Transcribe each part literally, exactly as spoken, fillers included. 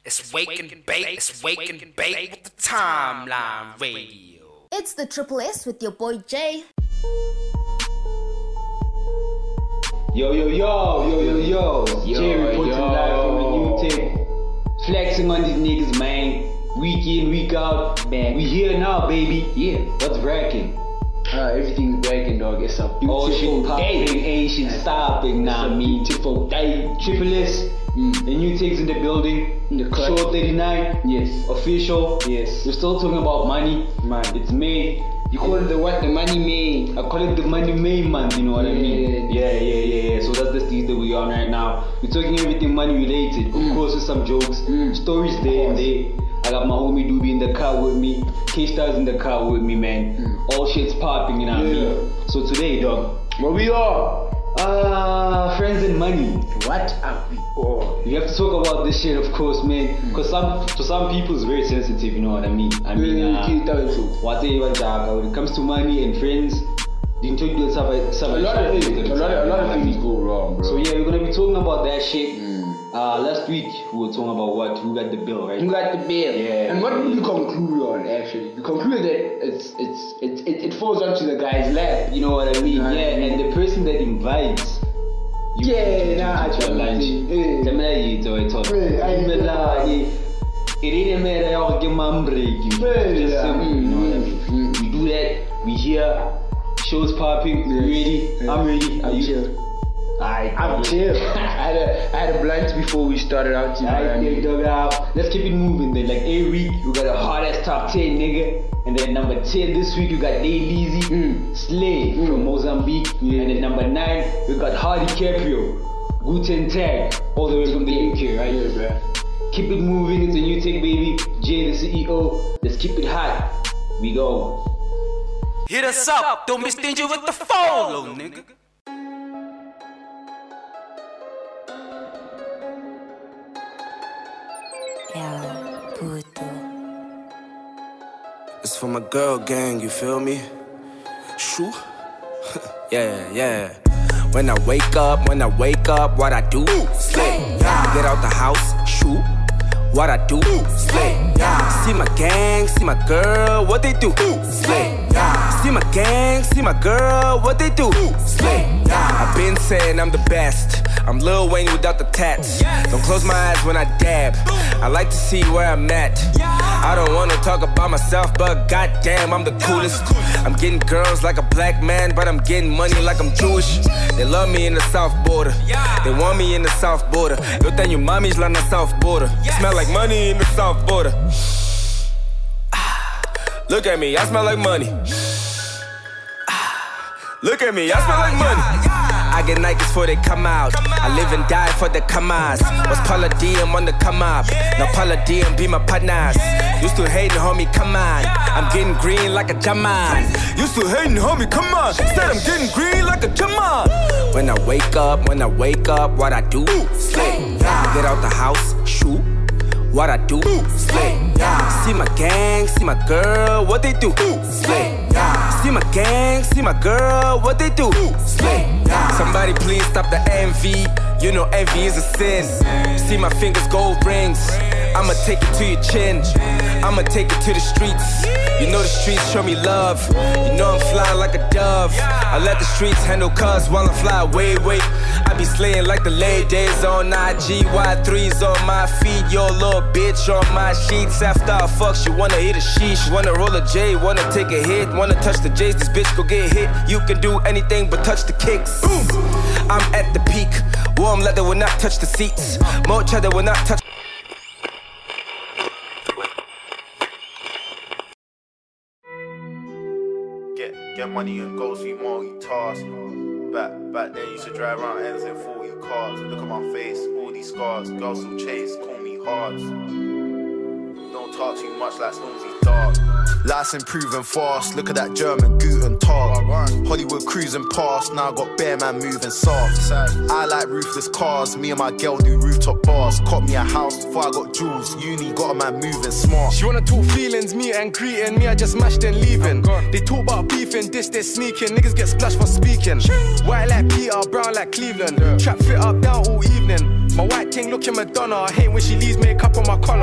It's wake and bake, it's wake and bake with the Timeline Radio. It's the Triple S with your boy Jay. Yo, yo, yo, yo, yo, yo. Jay reporting live from the new tech. Flexing on these niggas, man. Week in, week out. Man, we here now, baby. Yeah. What's racking? Uh, everything's breaking, dog. It's a All beautiful shit popping, day. ain't shit stopping, nah, me. Beautiful day. Triple S, Mm. the new takes in the building. In the club. Show thirty-nine, Yes. official. Yes. We're still talking about money, Man. It's May. You call it the what? The money man. I call it the money May month, you know what I mean? Yeah. Yeah, yeah, yeah, yeah. So that's the stage that we're on right now. We're talking everything money related. Mm. Of course, with some jokes, Mm. stories there and there. I got my homie Doobie in the car with me. K-Star's in the car with me, man. Mm. All shit's popping, you know what I Yeah. mean? So today, dog, What we are? uh, friends and money. What are we all? We have to talk about this shit, of course, man. Cause some, to some people, it's very sensitive. You know what I mean? I mean, uh, what when it comes to money and friends, you can talk some, some A lot of things, a lot of, a lot of things go wrong, bro. So yeah, we're gonna be talking about that shit. Mm. Uh, last week we were talking about what who got the bill, right? You got the bill. Yeah. And what did you conclude on, actually? You concluded that it's it's it it, it falls onto the guy's lap. You know what I mean? You know what Yeah, I mean? and the person that invites. You Yeah, to- nah, to your I lunch. yeah. Tell me that you do it. talk. Yeah, I- But, uh, yeah, it ain't a matter of give my break. You Yeah, just yeah. simple, you know what I mean? Mm. We do that. We here. Shows popping. You ready? Yeah. I'm ready. Are I'm you? chill. Alright, I'm chill. I had a I had a blunt before we started out. You know what I Alright, mean? dog, uh, let's keep it moving then. Like every week, we got a hard ass top ten, nigga. And then number ten this week, you got Day Leezy, Mm. Slay Mm. from Mozambique. Yeah. And then number nine, we got Hardy Caprio, Guten Tag, all the way from the U K, right? Yeah, bro. Keep it moving, it's a new tech, baby. Jay, the C E O. Let's keep it hot. We go. Hit us up, don't be stingy with the follow, nigga. It's for my girl gang, you feel me? Shoo. Yeah, yeah. When I wake up, when I wake up, what I do? Slay. Get out the house, shoot. What I do? Slay. See my gang, see my girl, what they do? Slay. See my gang, see my girl, what they do? Slay. I've been saying I'm the best. I'm Lil Wayne without the tats. Don't close my eyes when I dab. I like to see where I'm at. I don't wanna talk about myself, but goddamn, I'm the coolest. I'm getting girls like a black man, but I'm getting money like I'm Jewish. They love me in the South Border. They want me in the South Border. Eu tenho mamis lá na South Border. Smell like money in the South Border. Look at me, I smell like money. Look at me, I smell like money. I get Nikes before they come out. I live and die for the commas. Was Palladium on the come up. Now Palladium be my partners. Used to hating, homie, come on. I'm getting green like a Jaman. Used to hating, homie, come on. Said I'm getting green like a Jaman. When I wake up, when I wake up, what I do? Slay. Get out the house, shoot. What I do? Slay. See my gang, see my girl, what they do? Slay. See my gang, see my girl, what they do? Slay. Somebody please stop the envy. You know envy is a sin. See my fingers, gold rings. I'ma take it to your chin. I'ma take it to the streets. You know the streets show me love. You know I'm flying like a dove. I let the streets handle cuz while I fly away, wait. I be slaying like the ladies on I G. Y threes on my feet. Yo little bitch on my sheets. After I fuck, she wanna hit a sheesh. Wanna roll a J, wanna take a hit. Wanna touch the J's, this bitch go get hit. You can do anything but touch the kicks. Boom. I'm at the peak. Warm leather will not touch the seats. More cheddar will not touch. Get get money and go see multi-task. Back back then used to drive around ends in forty cars. Look at my face, all these scars. Girls still chase, call me hard. Don't talk too much like Stormzy's dog. Life's improving fast, look at that German Guten Tag. Hollywood cruising past, now I got bear man moving soft. I like ruthless cars, me and my girl do rooftop bars. Caught me a house before I got jewels, uni got a man moving smart. She wanna talk feelings, meet and greeting, me I just mashed and leaving. They talk about beefing, this they sneaking, niggas get splashed for speaking. White like Peter, brown like Cleveland, trap fit up down all evening. My white king looking Madonna, I hate when she leaves makeup on my collar.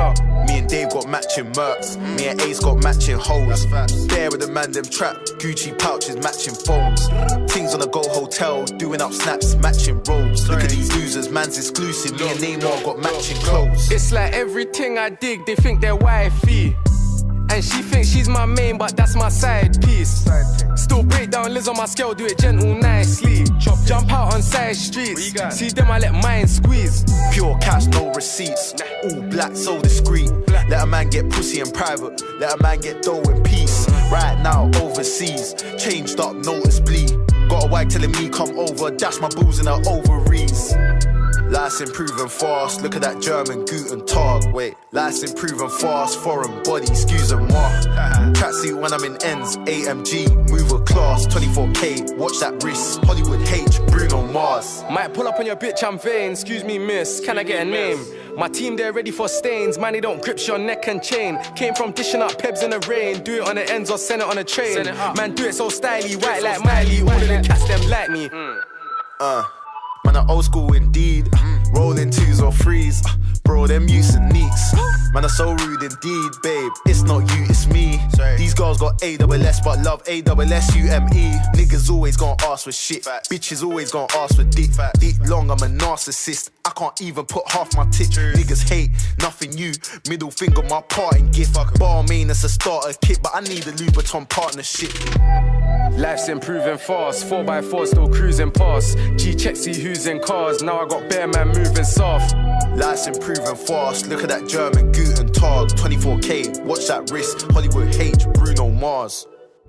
Me and Dave got matching mercs. Me and Ace got matching hoes. There with the man them trap. Gucci pouches matching phones. Things on the Go Hotel, doing up snaps, matching robes. Look at these losers, man's exclusive. Me and Neymar got matching clothes. It's like everything I dig, they think they're wifey. And she thinks she's my main, but that's my side piece. Still break down Liz on my scale, do it gentle, nicely. Jump out on side streets, see them I let mine squeeze. Pure cash, no receipts. All black, so discreet. Let a man get pussy in private, let a man get dough in peace. Right now, overseas, changed up noticeably. Got a wife telling me come over, dash my booze in her ovaries. Life's improving fast, look at that German Guten Tag. Wait, life's improving fast, foreign body, excuse moi. Tracksuit when I'm in ends, A M G, move a class, twenty-four K, watch that wrist, Hollywood H, Bruno Mars. Might pull up on your bitch, I'm vain, excuse me miss, can I get a name? My team, they're ready for stains, man, they don't grip your neck and chain. Came from dishing up pebs in the rain, do it on the ends or send it on a train. Man, do it so styly, white like Miley, all of them cats, them like me. Uh. Man, I'm old school indeed. Mm. Rolling twos or threes. Uh, bro, them use and neeks. Man, I'm so rude indeed, babe. It's not you, it's me. Sorry. These girls got A double S, but love A double S U M E. Niggas always gonna ask for shit. Facts. Bitches always gonna ask for dick. Facts. Dick long, I'm a narcissist. I can't even put half my tit. True. Niggas hate, nothing new. Middle finger, my parting gift. Barmain, it's a starter kit, but I need a Louboutin partnership. Life's improving fast, four by four still cruising past. G-check, see who's in cars, now I got bare man moving soft. Life's improving fast, look at that German Guten Tag, twenty-four K, watch that wrist, Hollywood H, Bruno Mars.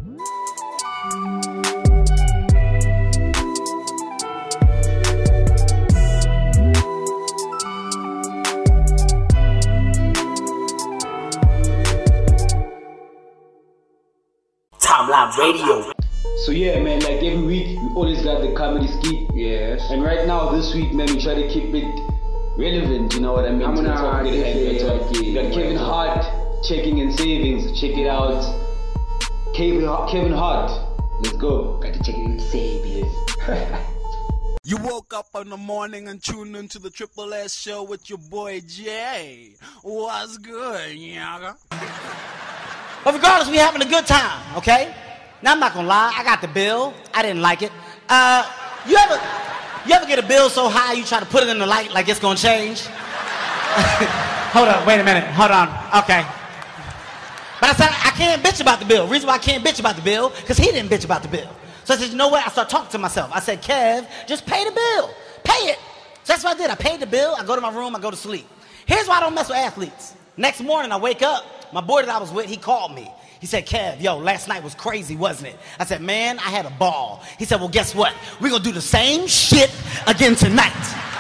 Timeline Radio. So yeah, man, like every week we always got the comedy skit. Yes. And right now, this week, man, we try to keep it relevant. You know what I mean? I'm gonna talk get it. We got Kevin Hart checking in savings. Check it out. Kevin Hart. Kevin Hart. Let's go. Got to check it in savings. You woke up in the morning and tuned into the Triple S show with your boy Jay. What's good, yaga? But regardless, we having a good time, okay? Now, I'm not gonna lie, I got the bill. I didn't like it. Uh, you ever, you ever get a bill so high you try to put it in the light like it's gonna change? Hold up, wait a minute, hold on, okay. But I said, I can't bitch about the bill. Reason why I can't bitch about the bill, because he didn't bitch about the bill. So I said, you know what? I started talking to myself. I said, Kev, just pay the bill. Pay it. So that's what I did. I paid the bill, I go to my room, I go to sleep. Here's why I don't mess with athletes. Next morning, I wake up, my boy that I was with, he called me. He said, Kev, yo, last night was crazy, wasn't it? I said, man, I had a ball. He said, well, guess what? We're going to do the same shit again tonight.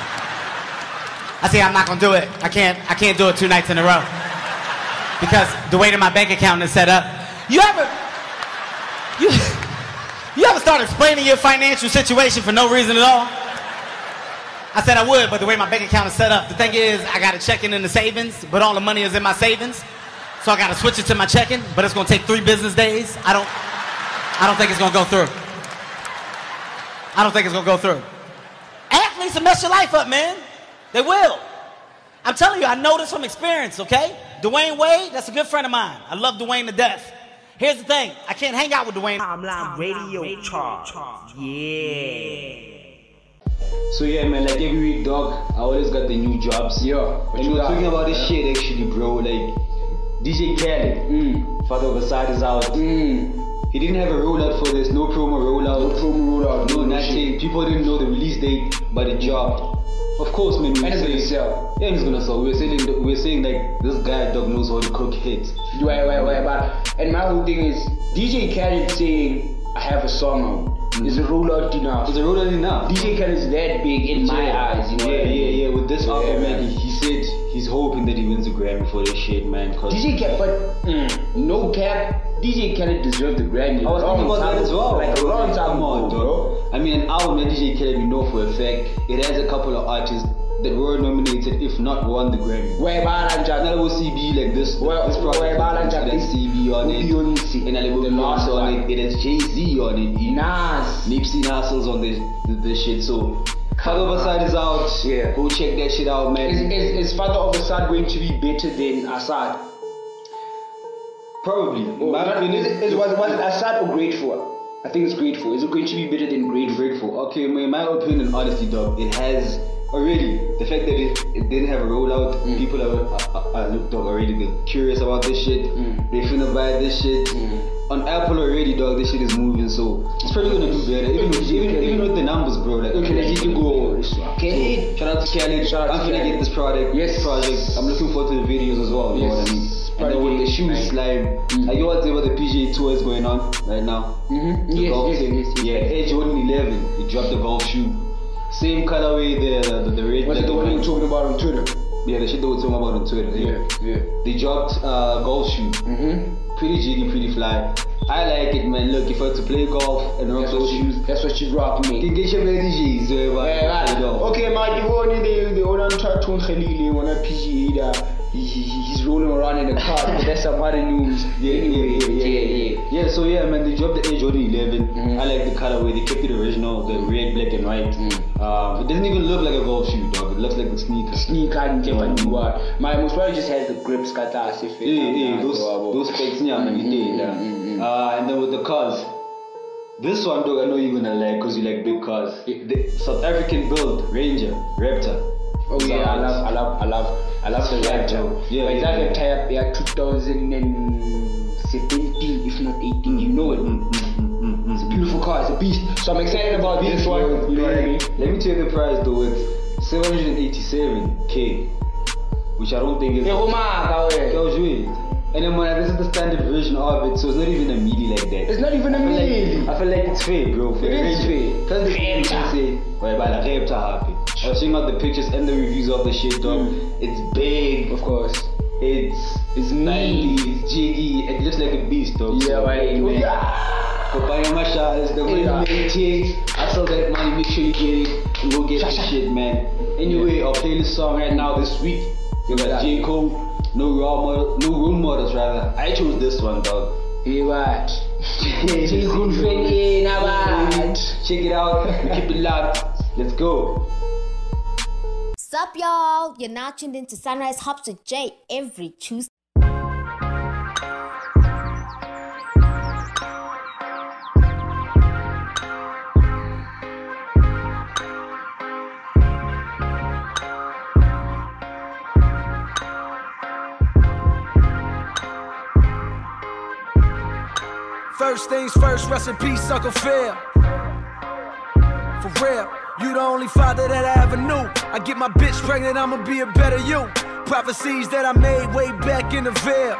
I said, I'm not going to do it. I can't, I can't do it two nights in a row. Because the way that my bank account is set up. You ever, you, you ever start explaining your financial situation for no reason at all? I said I would, but the way my bank account is set up, the thing is, I got a checking in the savings, but all the money is in my savings. So I gotta switch it to my checking, but it's gonna take three business days. I don't, I don't think it's gonna go through. I don't think it's gonna go through. Athletes will mess your life up, man. They will. I'm telling you, I know this from experience, okay? Dwayne Wade, that's a good friend of mine. I love Dwayne to death. Here's the thing, I can't hang out with Dwayne. Timeline Radio, Radio charge. charge. Yeah. So yeah, man, like every week, dog, I always got the new jobs. Yeah. And we were talking about this yeah. shit actually, bro. Like, D J Khaled, mm. Father of Aside is out. Mm. He didn't have a rollout for this, no promo rollout. No promo rollout, no, no nothing. shit. People didn't know the release date, but it dropped. Of course, man. We and it's saying, gonna sell. Yeah, he's gonna sell. We were saying, we were saying like this guy, dog, knows how to cook hits. Wait, wait, wait, but and my whole thing is D J Khaled saying I have a song out. Mm. Is a rollout enough? Is a rollout enough? D J Khaled is that big in my yeah. eyes, you know. Yeah, yeah, yeah. With this yeah, album, man, man, he, he said he's hoping that he wins a Grammy for this shit, man. Cause D J Khaled, but mm, no cap, D J Khaled deserved the Grammy. I was thinking about that as well. Like a long time Come on, ago, bro. I mean, an album that D J Khaled, we know for a fact, it has a couple of artists that were nominated, if not won the Grammy. Where Balanja? Not about C B like this. Well, this project where Balanja? It has C B on it. And then it the last on it. It has Jay-Z on it. Nas. Nipsey Hussle's on this, this shit. So Father of Assad is out. Yeah. Go check that shit out, man. Is, is, is Father of Assad going to be better than Assad? Probably. Oh, My not- opinion is, it- is, was, was it Assad or Grateful? I think it's Grateful. Is it going to be better than Grateful? Grateful. Okay, in my opinion, honestly, dog, it has already the fact that it, it didn't have a rollout. Mm. People are, are, are looked dog already. They're curious about this shit. Mm. They finna buy this shit. Mm. On Apple already, dog, this shit is moving, so it's probably gonna do better. Even with, even, even with the numbers, bro. Like, Okay, I let's feel like go. it's gonna be Okay. better. So, shout out to Khaled. Shout out I'm to gonna Khaled. get this product. Yes. Project. I'm looking forward to the videos as well. You know what I Yes. mean? And then Probably with the shoes, nice. like, Mm. like you want to say about the P G A Tour is going on right now. Mm-hmm. The Yes, golf yes, thing. yes, yes. Yeah, Air Jordan eleven. He dropped the golf shoe. Same colorway, the the, the red. Was it black the one and you were white. talking about on Twitter? Yeah, the shit that we're talking about on Twitter. Yeah, yeah. They dropped uh, golf shoe. Mm-hmm. Pretty jiggy, pretty fly. I like it, man. Look, if I had to play golf and rock That's those what, she, shoes, that's what she's rocking, you can me. get your very G's. Yeah, right. Okay, man, you only the the one on Tartun Khalili, one on P G A, he, he, he's rolling around in a car, but that's some other news. Yeah, Anyway, yeah, yeah, yeah, yeah. Yeah, so yeah, man, they dropped the Air Jordan eleven. Mhm. I like the colorway. They kept it original, the red, black, and white. Mm. Um, it doesn't even look like a golf shoe, dog. It looks like a sneaker. Sneaker and Japan, you are. My most probably just has the grips, kata, if it. Yeah, yeah, those those specs, yeah, man, you did, yeah. mm, mm. Uh, and then with the cars, this one, dog, I know you're gonna like because you like big cars. The South African build Ranger Raptor. Oh yeah, I love, I love, I love, I love the Raptor. Yeah, but yeah, that yeah. type, yeah, two thousand seventeen, if not eighteen. You know it. Mm, mm, mm, mm, It's a mm. beautiful car. It's a beast. So I'm excited about this one. You know what I mean? Let me tell you the price though. It's seven hundred eighty-seven k, which I don't think is. Yeah, Omar, That was weird. And then man, this is the standard version of it, so it's not even a meaty like that. It's not even a I feel like- meaty. I feel like it's fair, bro. For It a is Ranger. fair. Because the people Raptor. say, right, by the Raptor happy. I was checking out the pictures and the reviews of the shit, dog. Mm. It's big, Of course. it's It's stylish, meaty. it's jiggy, it looks like a beast, dog. Yeah, So, right. hey, Oh, man, yeah. for buying my shots, the money Yeah. make things. I saw that money, make sure you get it and go get the shit, man. Anyway, I'll play this song right now this week. You got Yeah. J. Cole, no raw model, no role models rather. I chose this one, dog. Hey, what? Check good friend, eh, nah, what? it out, keep it locked. Let's go. Sup, y'all? You're now tuned into Sunrise Hops with Jay every Tuesday. First things first, rest in peace, Uncle Phil. For real, you the only father that I ever knew. I get my bitch pregnant, I'ma be a better you. Prophecies that I made way back in the veil.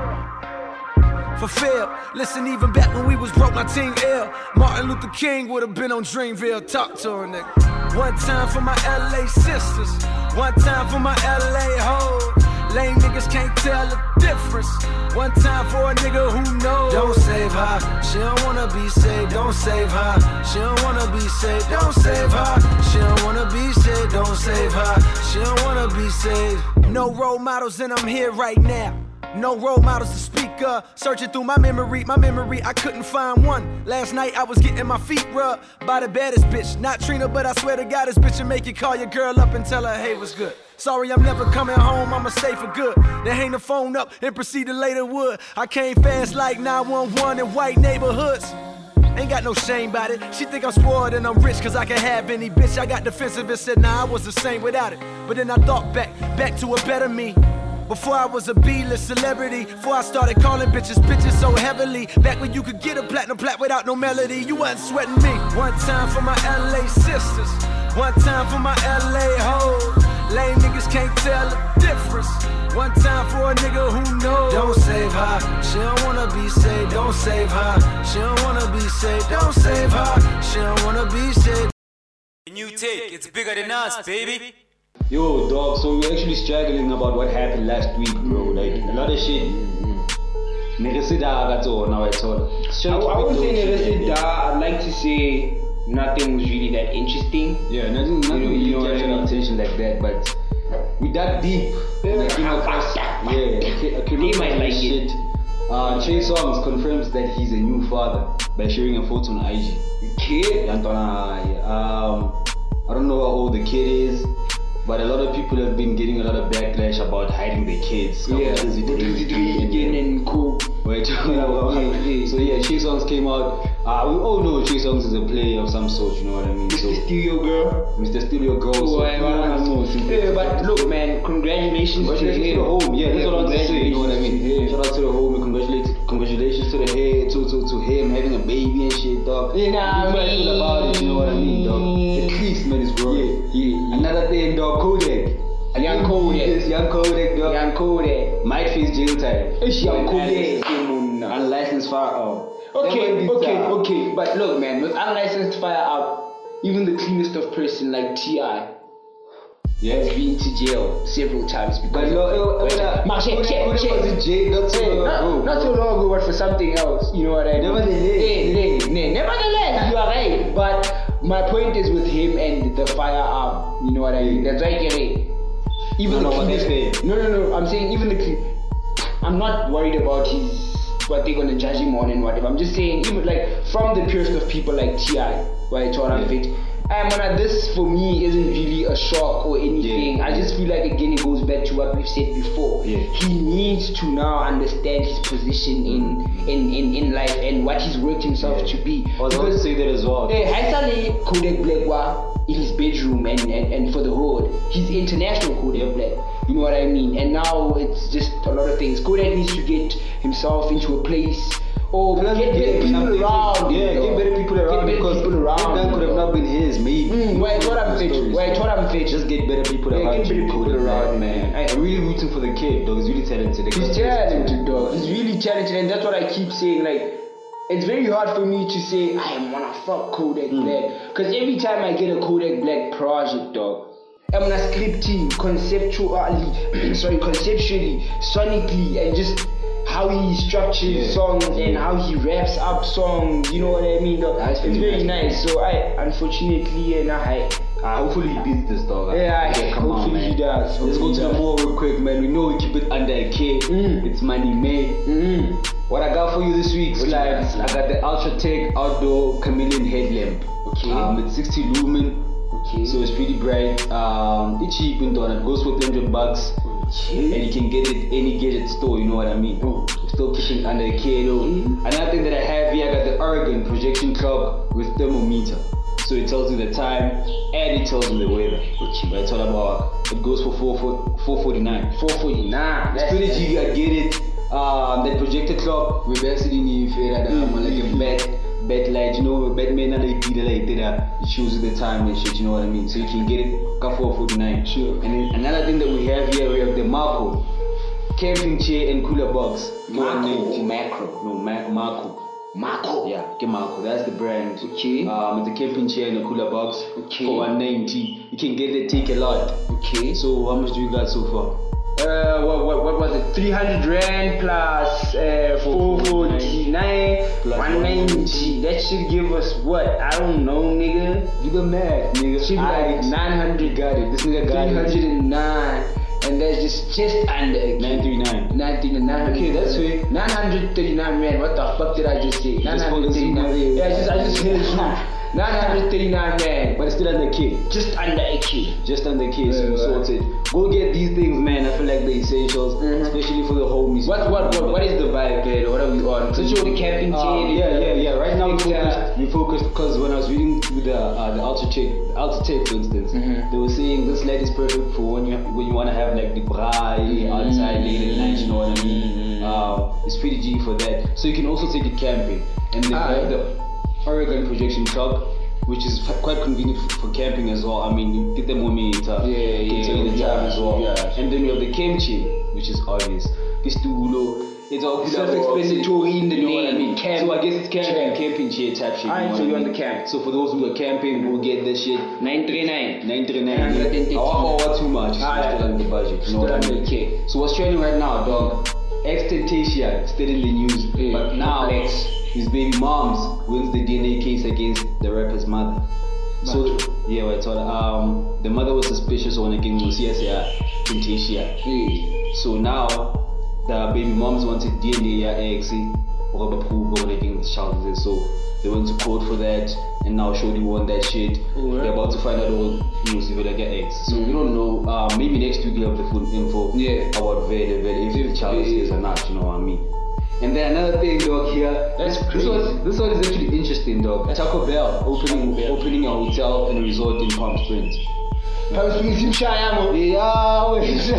Fulfill. Listen, even back when we was broke, my team ill. Martin Luther King would have been on Dreamville. Talk to her, nigga. One time for my L A sisters. One time for my L A hoes. Lame niggas can't tell the difference. One time for a nigga who knows. Don't save her. She don't wanna be saved. Don't save her. She don't wanna be saved. Don't save her. She don't wanna be saved. Don't save her. She don't wanna be saved. No role models, and I'm here right now. No role models to speak of. Searching through my memory, my memory, I couldn't find one. Last night I was getting my feet rubbed by the baddest bitch. Not Trina, but I swear to God, this bitch will make you call your girl up and tell her, hey, what's good? Sorry, I'm never coming home, I'ma stay for good. Then hang the phone up and proceed to later wood. I came fast like nine one one in white neighborhoods. Ain't got no shame about it. She think I'm spoiled and I'm rich cause I can have any bitch. I got defensive and said, nah, I was the same without it. But then I thought back, back to a better me. Before I was a B-list celebrity, before I started calling bitches bitches so heavily. Back when you could get a platinum plat without no melody, you wasn't sweating me. One time for my L A sisters, one time for my L A hoes. Lame niggas can't tell the difference. One time for a nigga who knows. Don't save her, she don't wanna be saved. Don't save her, she don't wanna be saved. Don't save her, she don't wanna be saved. New take, it's bigger than us, baby. Yo, dog, so we're actually struggling about what happened last week, bro. Like, a lot of shit. Neresida got now I told I, I wouldn't say Neresida. I'd like to say nothing was really that interesting. Yeah, nothing, nothing You know, really you know what I captured our mean? attention like that, but we dug deep. Like, you know, first, yeah, I came They across might this like shit. it. Uh, Trey Songz confirms that he's a new father by sharing a photo on I G. Okay. Yantona, um, I don't know how old the kid is, but a lot of people have been getting a lot of backlash about hiding their kids. Yeah, what is it again and cool. Wait, so yeah, Trey Songz came out. Uh, we all know Trey Songz is a player of some sort, you know what I mean? So, Mister Studio Girl. Mister Studio Girl. Oh, so, I, I, I know. Yeah, but look, man, congratulations, congratulations to, to the home. Yeah, that's what I was to say. You know what I mean? Yeah. Shout out to the home and congratulations, congratulations to the head, to, to, to him having a baby and shit, dog. You know what I mean? About it, you know what I mean, dog? At least, man, it's growing. Yeah, yeah. Another thing, dog, Kodak. Young Kodak. Yes, young Kodak, dog. Young Kodak. Might face jail time. It's young Kodak. Unlicensed firearm. Okay, okay, okay. But look, man, with unlicensed firearm, even the cleanest of person like T I yes. has been to jail several times because. But no, it, uh, Ma, check, check, check. was in jail not so hey, long not, ago. Not so long ago, but for something else. You know what I mean? Nevertheless. Hey, hey, hey, nevertheless, you are right. But my point is with him and the firearm. You know what I mean? That's right, get it. Even no, the no, cleanest. No, no, no. I'm saying even the clean. I'm not worried about his. What they're gonna judge him on and whatever. I'm just saying, even like from the purest of people like T I, where I told him fit. And man, this for me isn't really a shock or anything. Yeah. I just feel like again it goes back to what we've said before. Yeah. He needs to now understand his position in in, in, in life and what he's worked himself yeah. to be. I was going to say that as well. Eh, Haisale Kodak Black in his bedroom and, and, and for the hood. He's international Kodak Black. You know what I mean? And now it's just a lot of things. Kodak needs to get himself into a place or get better yeah, people around. Yeah, get better people around get because people around. that could have not been his, maybe. Mm, wait, what I'm fit. Wait, what I'm fit. Just get better people yeah, around. Get better people around, man. man. I'm really rooting for the kid, dog. He's really talented. He's talented, dog. He's really talented, and that's what I keep saying. Like, it's very hard for me to say I wanna fuck Kodak mm. Black, because every time I get a Kodak Black project, dog, I'm gonna scripting conceptually, sorry, conceptually, sonically, and just how he structures yeah. songs and how he wraps up songs. You know what I mean? Dog? It's very nice. So I, unfortunately, and I. Uh, hopefully he beats this dog. Yeah, yeah come hopefully on, he does. Let's go to the more real quick, man. We know we keep it under a K. Mm. It's Money May. Mm. What I got for you this week, Slide, I got the Ultra Tech Outdoor Chameleon Headlamp. Okay. Um, it's sixty lumen. Okay. So it's pretty bright. Um, it's cheap in it goes for three hundred bucks. Okay. And you can get it any gadget store, you know what I mean? Oh. Still keeping it under a K though. Mm. Another thing that I have here, I got the Oregon projection clock with thermometer. So it tells you the time and it tells you the weather. Which it's all about. It goes for four forty-nine. four forty-nine. It's pretty G, I get it. Um, that projector clock, we basically need um, like a bed, bed light, you know, Batman and like like that. It shows you the time and shit, you know what I mean? So you can get it for four forty-nine. Sure. And then another thing that we have here, we have the Marco camping chair and cooler box. Marco, Macro. No, Ma- Marco. Marco. Yeah, get Marco. That's the brand. Okay. Um, it's a camping chair and a cooler box. Okay. For one ninety. You can get it, take a lot. Okay. So how much do you got so far? Uh, what, what, what was it? three hundred rand plus uh, four forty-nine, one ninety. That should give us what? I don't know, nigga. Do the math, nigga. Should be like nine hundred. Got it. This nigga got it. three hundred nine. And that's just just under nine thirty-nine. nine thirty-nine. Okay, that's sweet. nine hundred thirty-nine rand. What the fuck did I just say? nine hundred thirty-nine. Yeah, I just I just hit a zoom. nine hundred thirty-nine rand. But it's still under K. Just under a K. Just under K, so you sorted. Go get these things, man. I feel like the essentials, mm-hmm. especially for the homies. What what what what is the vibe, Pedro? What are we on? So the camping chair. Uh, yeah, yeah, yeah. Right now we focused. We focused because when I was reading through the uh, the Ultra Tech, Ultra Tech, for instance, mm-hmm. they were saying this light is perfect for when you when you want to have like the braai mm-hmm. outside late at night. You know what I mean? Mm-hmm. Uh, it's pretty G for that. So you can also take it camping, and they ah, have yeah. the Oregon projection clock, which is f- quite convenient f- for camping as well. I mean, you get the momentum, yeah, you can yeah, tell you the yeah, time as well. Yeah. And then you have the kimchi, which is obvious. Pistulo, it's all self-explanatory in the you know name. What I mean? Camp. So I guess it's camping, camping chair type shit. Alright, so you're on the camp. So for those who are camping, we'll get this shit. nine thirty-nine. nine thirty-nine. Oh, too much. Ah, still under the budget. You know what I mean? Okay. So what's trending right now, dog? Extentacia, still in the news. Yeah. But now, Complex. his baby moms wins the D N A case against the rapper's mother. So yeah, I told her, um, the mother was suspicious on again C S A Extentacia. Yeah. So now the baby moms wanted D N A, or proof or anything the child is. So they went to court for that, and now Shorty won that shit. Oh, yeah. They're about to find out all news if they get eggs. So mm. we don't know. Uh, maybe next week we'll have the full info yeah. about Vele, Vele, if the child is or not, you know what I mean? And then another thing, dog, here. That's this one, this one is actually interesting, dog. Taco Bell opening Taco Bell. opening a hotel and a resort in Palm Springs. Palm Springs in Cheyenne. Yeah, wait.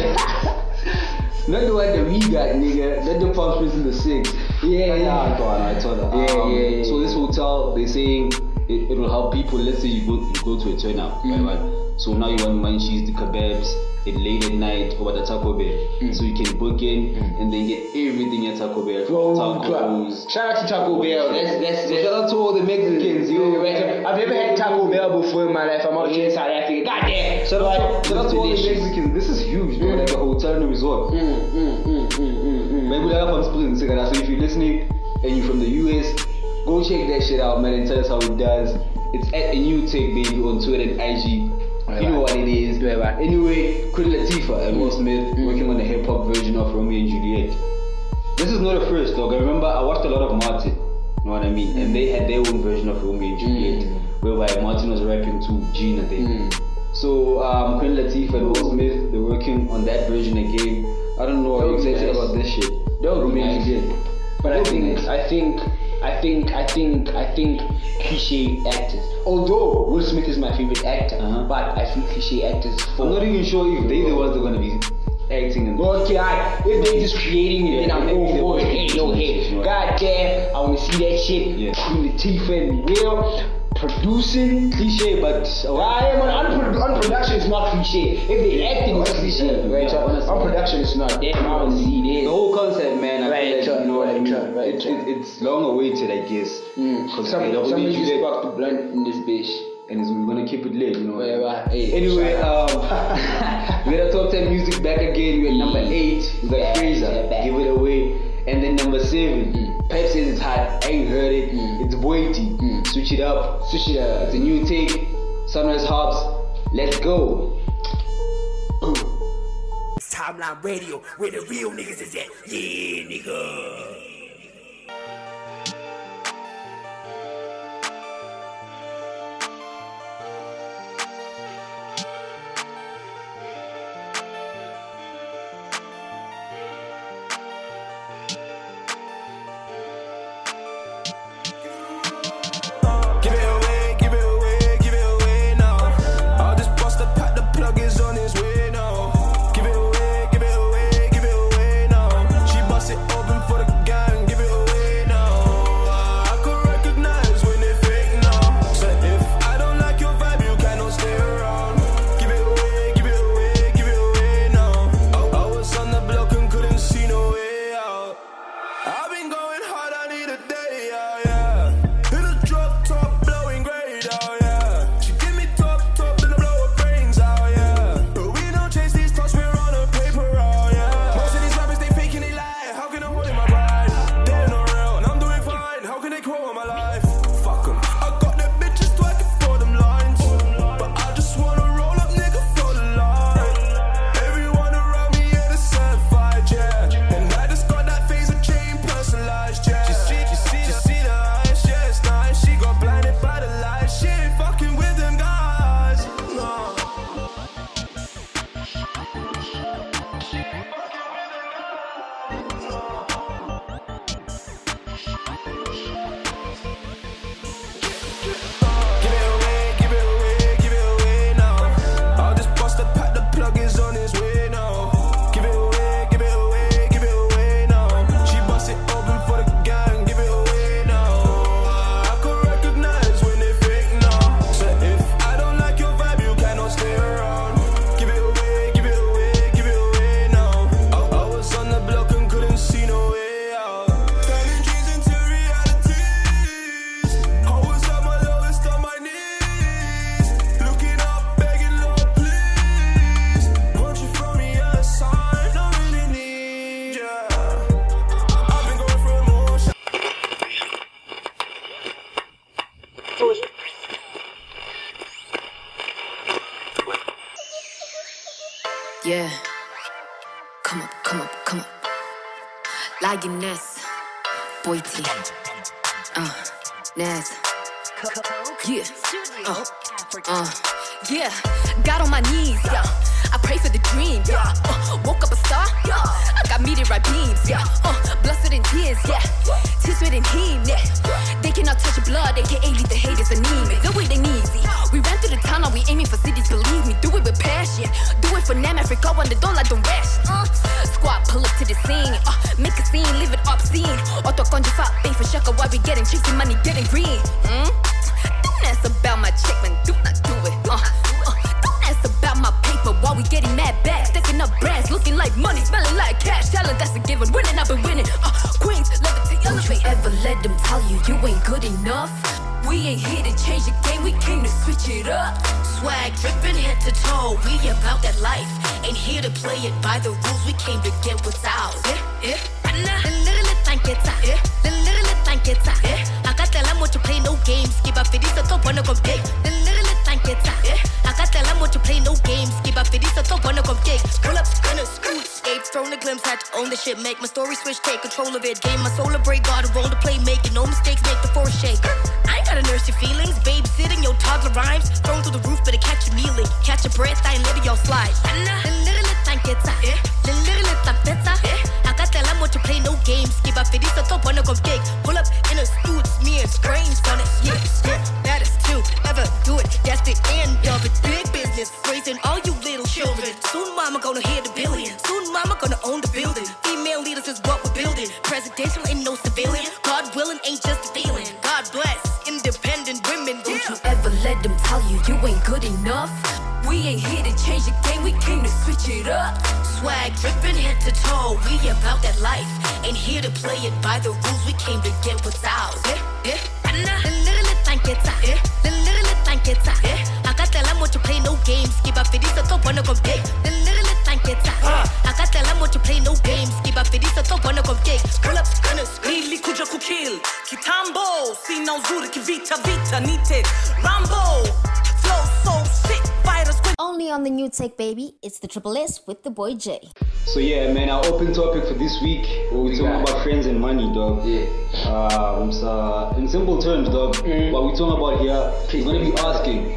Not the one that we got, nigga. Not the Palm Springs in the six. Yeah, yeah. I thought, I thought that. Yeah, um, yeah, yeah. So this hotel, they're saying it, it will help people. Let's say you go you go to a turnout, mm. right, right? So now you want munchies, the kebabs, it late at night over the Taco Bell. Mm. So you can book in mm. and then get everything at Taco Bell. Oh, tacos. Shout out to Taco Bell. That's that's, that's shout out to all the Mexicans. Yo, right. I've never had Taco Bell before in my life. I'm out here in South Africa. Goddamn. Shout out, shout out to all the Mexicans. This is huge, bro. Mm. Like a hotel and a resort. Mm, mm, mm, mm, mm, Maybe like on Springs. So if you're listening and you're from the U S, go check that shit out, man, and tell us how it does. It's at a new take, baby, on Twitter and I G. You know what it is. Anyway, Queen Latifah and Will Smith mm. working on the hip hop version of Romeo and Juliet. This is not a first, dog. I remember I watched a lot of Martin. You know what I mean? Mm. And they had their own version of Romeo and Juliet, mm. whereby Martin was rapping to Gene, I think. Mm. So um, Queen Latifah and Will Smith, they're working on that version again. I don't know. I'm excited nice. about this shit. Romeo and Juliet. But I think, nice. I think, I think, I think, I think, cliche actors. Although Will Smith is my favorite actor, uh-huh. but I think cliche actors. For I'm not even sure if they the ones that are gonna be acting. And okay, I, if they just creating it, yeah, then I'm all for it. Hey, no head. God damn, I want to see that shit. Yeah. Queen Latifah and Will. Producing cliche, but uh, I am on, on, on production. It's not cliche. If they acting, it's cliche, right? Yeah, on production, it's not. Damn, I want to see this. The whole concept, man. I right, feel like, you know what I mean. Right, it, it, it's long awaited, I guess. Mm. Some, somebody just about to blunt in this bitch, and we're gonna keep it lit, you know. Right, right. Hey, anyway, um, we got our top ten music back again. We're at number eight. We got yeah, Fraser, Give It Away. And then number seven, mm. Pep says it's hot. I ain't heard it. Mm. It's Boity. Mm. Switch it up. Switch it up. It's a new take. Sunrise Hops. Let's go. It's Timeline Radio, where the real niggas is at. Yeah, nigga. Yeah. Come up, come up, come up. Lioness, Boity, uh, Naz, Yeah. Uh, uh, yeah. Got on my knees, yeah. I pray for the dream, yeah. Uh, woke up a star, yeah. I got meteorite beams, yeah. Uh, blessed in tears, yeah. Tears with him, yeah. They cannot touch your blood, aka leave the haters anemic. Do it ain't easy. We ran through the town, now we aiming for cities, believe me. Do it with passion. Do it for Nam Africa, on the door like the rest. Uh, squad, pull up to the scene. Uh, make a scene, live it obscene. Auto conjure fat, pay for shaka, why we getting chasing money, getting green. Mm? Don't ask about my check, man, do not do it. Uh, uh, don't ask about my paper, while we getting mad back. Stacking up brands, looking like money, smelling like cash. Talent, that's a given, winning, I've been winning. Uh, queens, levitate, elevate. Don't you ever let them tell you you ain't good enough. We ain't here to change the game, we came to switch it up. Swag dripping head to toe, we about that life. Ain't here to play it by the rules, we came to get what's ours. Eh, eh, nah. Literally thank it, eh. Literally thank it, eh. I got tell them what you play, no games. Keep up for this, I don't wanna come take. Literally thank it, eh. I got tell them what you play, no games. Keep up for this, I don't wanna come take. Pull up, gonna scoot, skate, throw the glimpse, had to own the shit. Make my story switch, take control of it. Game my soul a break, got a role to play, making no mistakes, make the force shake. I ain't gotta nurse your feelings, babe sitting, your toddler rhymes. Thrown through the roof, better catch you kneeling. Catch your breath, I ain't letting y'all slide. Literally thank it, eh. Literally thank it, eh. I got tell them what you play, no games. Keep up for this, I don't wanna come take. Pull up in a suit, smear, strange on it, yeah, yeah. That is true, never do it, that's the end of it. Big business, raising all you little children. Soon mama gonna hear the billion. Soon mama gonna own the building. Female leaders is what we're building. Presidential ain't no civilian. God willing ain't just a feeling. God bless independent women. Don't you ever let them tell you you ain't good enough. We ain't here to change the game, we came to switch it up. Swag dripping head to toe, we about that life. Ain't here to play it by the rules, we came to get what's ours. Eh, eh, nah. Literally thank it, eh. Literally thank it, eh. I got tell them what you play, no games. Keep up for this, I don't wanna come take. Literally thank it, eh. I got tell them what you play, no games. Keep up for this, I don't wanna come take. Pull up, gonna scream. Nilikuja kukill kitambo, sina uzuri kivita vita nite Rambo. Flow so sick, virus. Only on the new take, baby. It's the Triple S with the boy J. So yeah, man, our open topic for this week, we're talking about friends and money, dog. Yeah. Um, so in simple terms, dog, mm. what we're talking about here, we're gonna be asking: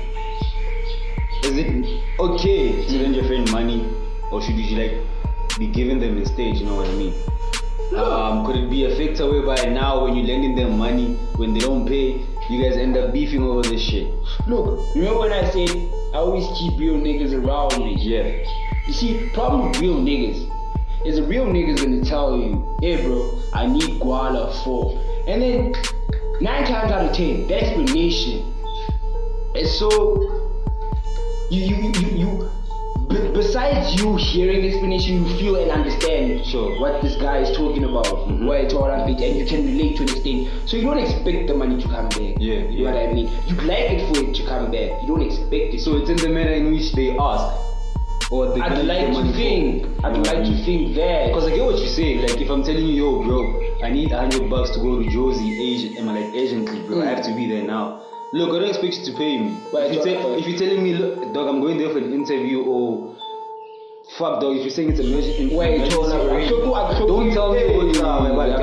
is it okay to lend your friend money, or should you like be giving them instead? You know what I mean? Um, could it be a factor whereby now when you're lending them money, when they don't pay, you guys end up beefing over this shit? Look, remember when I said I always keep real niggas around me? Yeah. You see, problem with real niggas is a real nigga's gonna tell you, hey bro, I need guala for. And then nine times out of ten, the explanation is so you you you you. B- besides you hearing the explanation, you feel and understand sure. what this guy is talking about, mm-hmm. what it's all about, and you can relate to this thing. So you don't expect the money to come back. Yeah, yeah. You know what I mean? You like it for it to come back. You don't expect it. So it's in the manner in which they ask. Or they I'd like to think. For. I'd like to think that. Because I get what you're saying. Like if I'm telling you, yo, bro, I need a hundred bucks to go to Josie, Asian, am I like urgently, bro? Mm. I have to be there now. Look, I don't expect you to pay me. But if, you te- if you're telling me, look, dog, I'm going there for an interview, or fuck, dog, if you're saying it's a emergency, wait, don't tell me what you are. But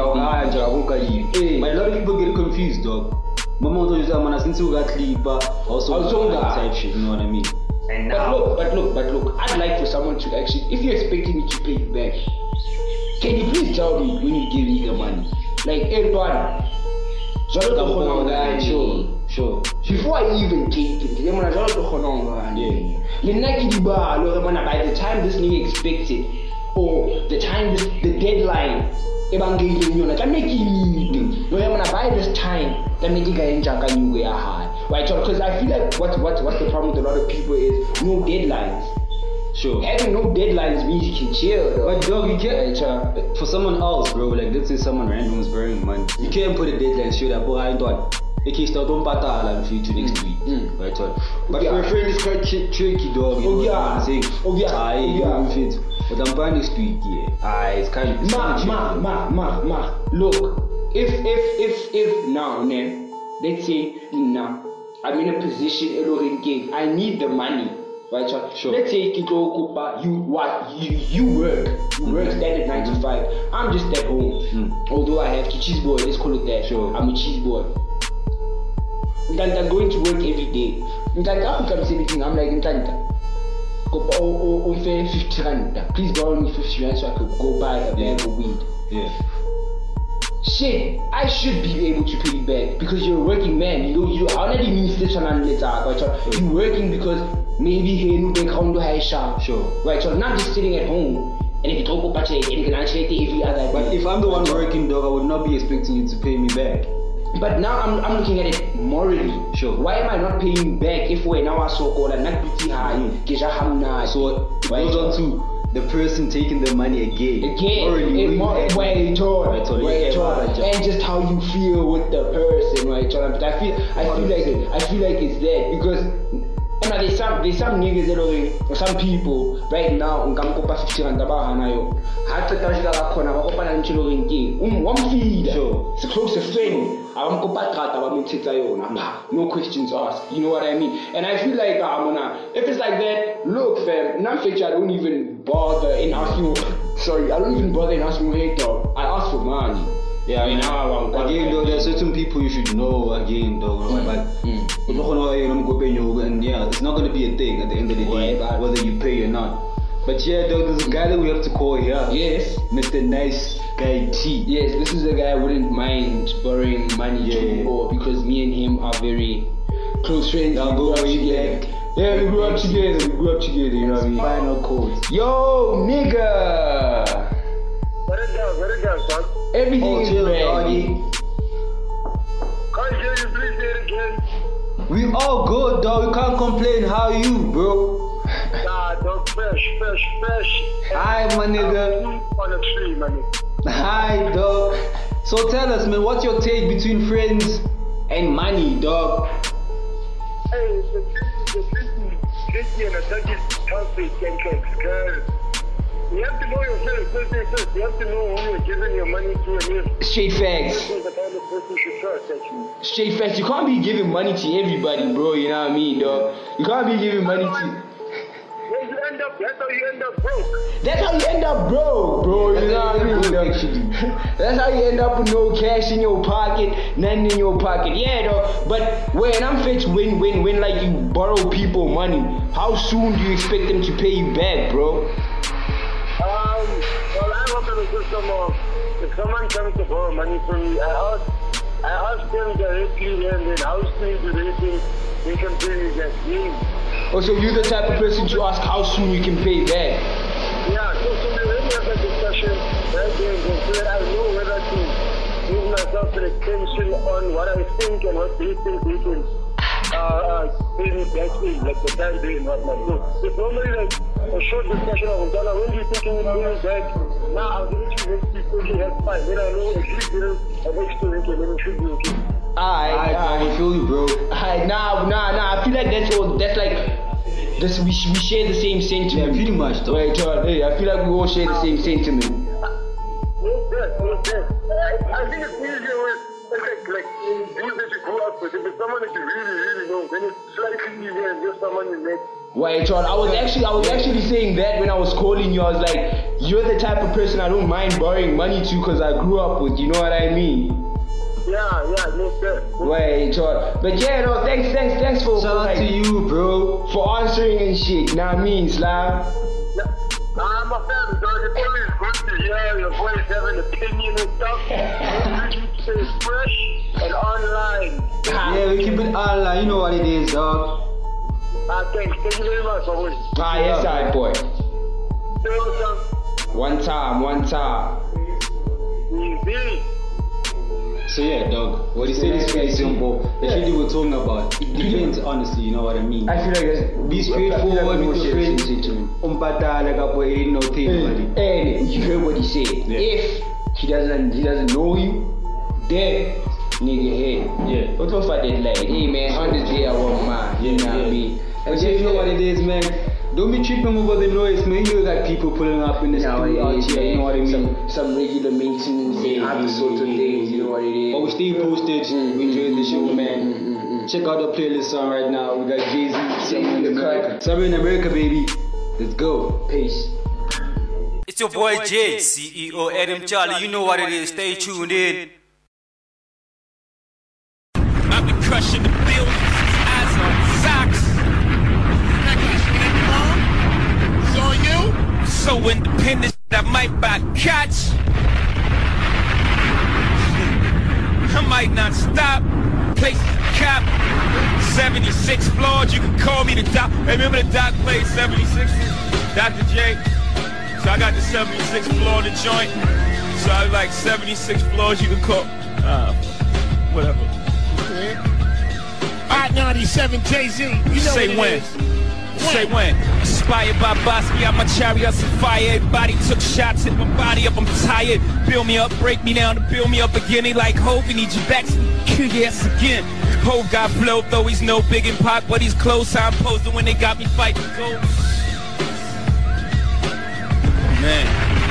a lot of people get confused, dog. Mama told you, I'm since you got clipper, also type shit, you know what I mean? And now, but look, but look, but look, I'd like for someone to actually, if you're expecting me to pay you back, can you please tell me when you give me the money? Like, hey, brother, sure. Sure. Before I even take it, yeah. By the time this nigga expects it, or the time this, the deadline, I make it by this time, that make it high. Right? Because I feel like what what what's the problem with a lot of people is no deadlines. Sure. Having no deadlines means you can chill. Though. But dog, you can't. Right, for someone else, bro, like let's say someone random is borrowing money, you can't put a deadline straight up. But I thought. It can start on patala for you to next week. Mm. Right on. But yeah. My friend is quite ch- tricky, dog. You oh, know yeah. what I'm saying? Oh, yeah. I oh, yeah. fit. But I'm buying next week, yeah. Ah, it's kind of. Ma, ma, ma, ma, ma. Look, if, if, if, if now, man, let's say, now, I'm in a position, I need the money. Right, sure. Let's say you what you you work, you mm. work standard nine to five. I'm just at home. Mm. Although I have to cheese boy, let's call it that. Sure. I'm a cheese boy. Ntanta going to work every day. Ntanta after everything, I'm like Ntanta. Go oh oh fifty rand. Please borrow me fifty rand so I could go buy a bag of weed. Yeah. Shit, I should be able to pay you back because you're a working man. You know, you already mean this one and later, but you're working because maybe he knew they come to high sharp. Sure. Right, so I'm not just sitting at home and if you talk about it, you can actually every other. But if I'm the one working, dog, I would not be expecting you to pay me back. But now I'm I'm looking at it morally. Sure. Why am I not paying you back if we're now so called and not pretty high? So it goes on to the person taking the money again. Again, Morally, it, more, wait, on, right, so wait, yeah, on, yeah. and just how you feel with the person, right? So I feel, I feel like, I feel like it's that because. You know, there's some there's some niggas that are or some people right now ungamkopa fifty rand abahana yo. Hatha tajika lakhona bakopa na ntshilo rinking. Um wamfida. Sure. It's a closer friend. Abamkopa trata abamthitsa yona. No questions asked. You know what I mean? And I feel like um, if it's like that, look fam, non feature I don't even bother in asking sorry, I don't even bother in asking hey dog. I ask for money. Yeah, I mean, now, again, though, there are certain people you should know, again, though, mm. but mm. and yeah, it's not going to be a thing at the end of the day, yeah, whether you pay or not. But yeah, though, there's a guy that we have to call here. Yes. Mister Nice Guy T. Yes, this is a guy I wouldn't mind borrowing money yeah, to yeah. because me and him are very close friends. I'll go way back. Yeah, we grew up together, we grew up together, you know what I mean? Final codes. Yo, nigga! What is that? What is that, son? Everything oh, is ready. Can't hear you, please say it again. We all good, dog. We can't complain. How you, bro? Nah, dog, fresh, fresh, fresh. Hi, my nigga. On a tree, man. Hi, dog. So tell us, man, what's your take between friends and money, dog? Hey, the tricky and a touchy topic, girl. You have to know yourself, first thing first. You have to know who you're giving your money to and if. Straight facts. The kind of person you should trust, actually. Straight facts. You can't be giving money to everybody, bro. You know what I mean, dog? You can't be giving money to. Yeah, you end up, that's how you end up broke. That's how you end up broke, bro. You know what I mean, dog? That's how you end up with no cash in your pocket, nothing in your pocket. Yeah, dog. But when I'm fixed, when, when, when, like, you borrow people money, how soon do you expect them to pay you back, bro? Um, well, I work on a system of if someone comes to borrow money from me, I ask, I ask them directly and then how soon do they think they can pay me back? Mm. Oh, so you're the type of person to ask how soon you can pay back? Yeah, so, so we already have a discussion right there so that I know whether to give myself an extension on what I think and what they think they can uh, uh, pay me back in, like the time being right now. So it's normally like a short discussion of Donna, when do you think you will pay me back? Now I'll give it to you next week, okay, that's fine. Then I know at least there's an extra week and then it should be okay. Alright, I feel you, bro. Alright, nah, nah, nah. I feel like that's all. That's like, this, we, we share the same sentiment. Yeah, pretty much, though. Right, uh, hey, I feel like we all share the same sentiment. Yes, yes, yes, yes. I, I think it's easier with like, like dudes that you grew up with. If it's someone that you really, really know, then it's slightly easier than just someone you met. Wait, John, I was actually I was actually saying that when I was calling you. I was like, you're the type of person I don't mind borrowing money to because I grew up with. You know what I mean? Yeah, yeah, no sir. Wait, John. But yeah, no, thanks, thanks, thanks for shout out like, to you, bro, for answering and shit. Now I mean, Slam. Yeah. I'm a fan, dog. It's always good to hear your voice have an opinion and stuff. You keep stay fresh and online. Yeah, we keep it online. You know what it is, dog. Ah, thanks. Thank you very much, my boy. Ah, yes, I boy. Say what's up. One time, one time. Easy. So yeah, dog. What he said is pretty simple. The yeah. shit you were talking about. It depends, honestly. You know what I mean. I feel like it's, be straightforward with your friends. Umpata like a boy ain't no thing. And you heard what he said. Yeah. If he doesn't, he doesn't know you, then nigga, hey, yeah. What the fuck that like? Hey man, on this day I want mine. Yeah, you know yeah. what I mean? And you know what it is, man. Don't be tripping over the noise, man. You got people pulling up in the no, studio out here, you know what I mean? Some, some regular maintenance and yeah, other yeah, sorts of yeah, things, yeah. you know what it is. But we stay posted. Mm-hmm. We enjoyed the show, man. Mm-hmm. Check out the playlist song right now. We got Jay-Z, Summer in America. Summer in America, baby. Let's go. Peace. It's your boy Jay, C E O Adam Charlie. You know what it is. Stay tuned in. I've been crushing the building. So independent, I might buy cots. I might not stop. Places cop. seventy-six floors, you can call me the doc. Hey, remember the doc played seventy-six? Doctor J. So I got the seventy-six floor in the joint. So I was like seventy-six floors, you can call. Uh, whatever. Hot ninety-seven Jay-Z. You know Say what when. it is. Say when. Inspired by Bosky, I'm a chariots of fire. Everybody took shots, hit my body up, I'm tired. Build me up, break me down to build me up again. They like, Hov, we need you back, so we kill your ass again. Hov got flow, though he's no big in Pac, but he's close. I'm posing when they got me fighting ghosts. Man.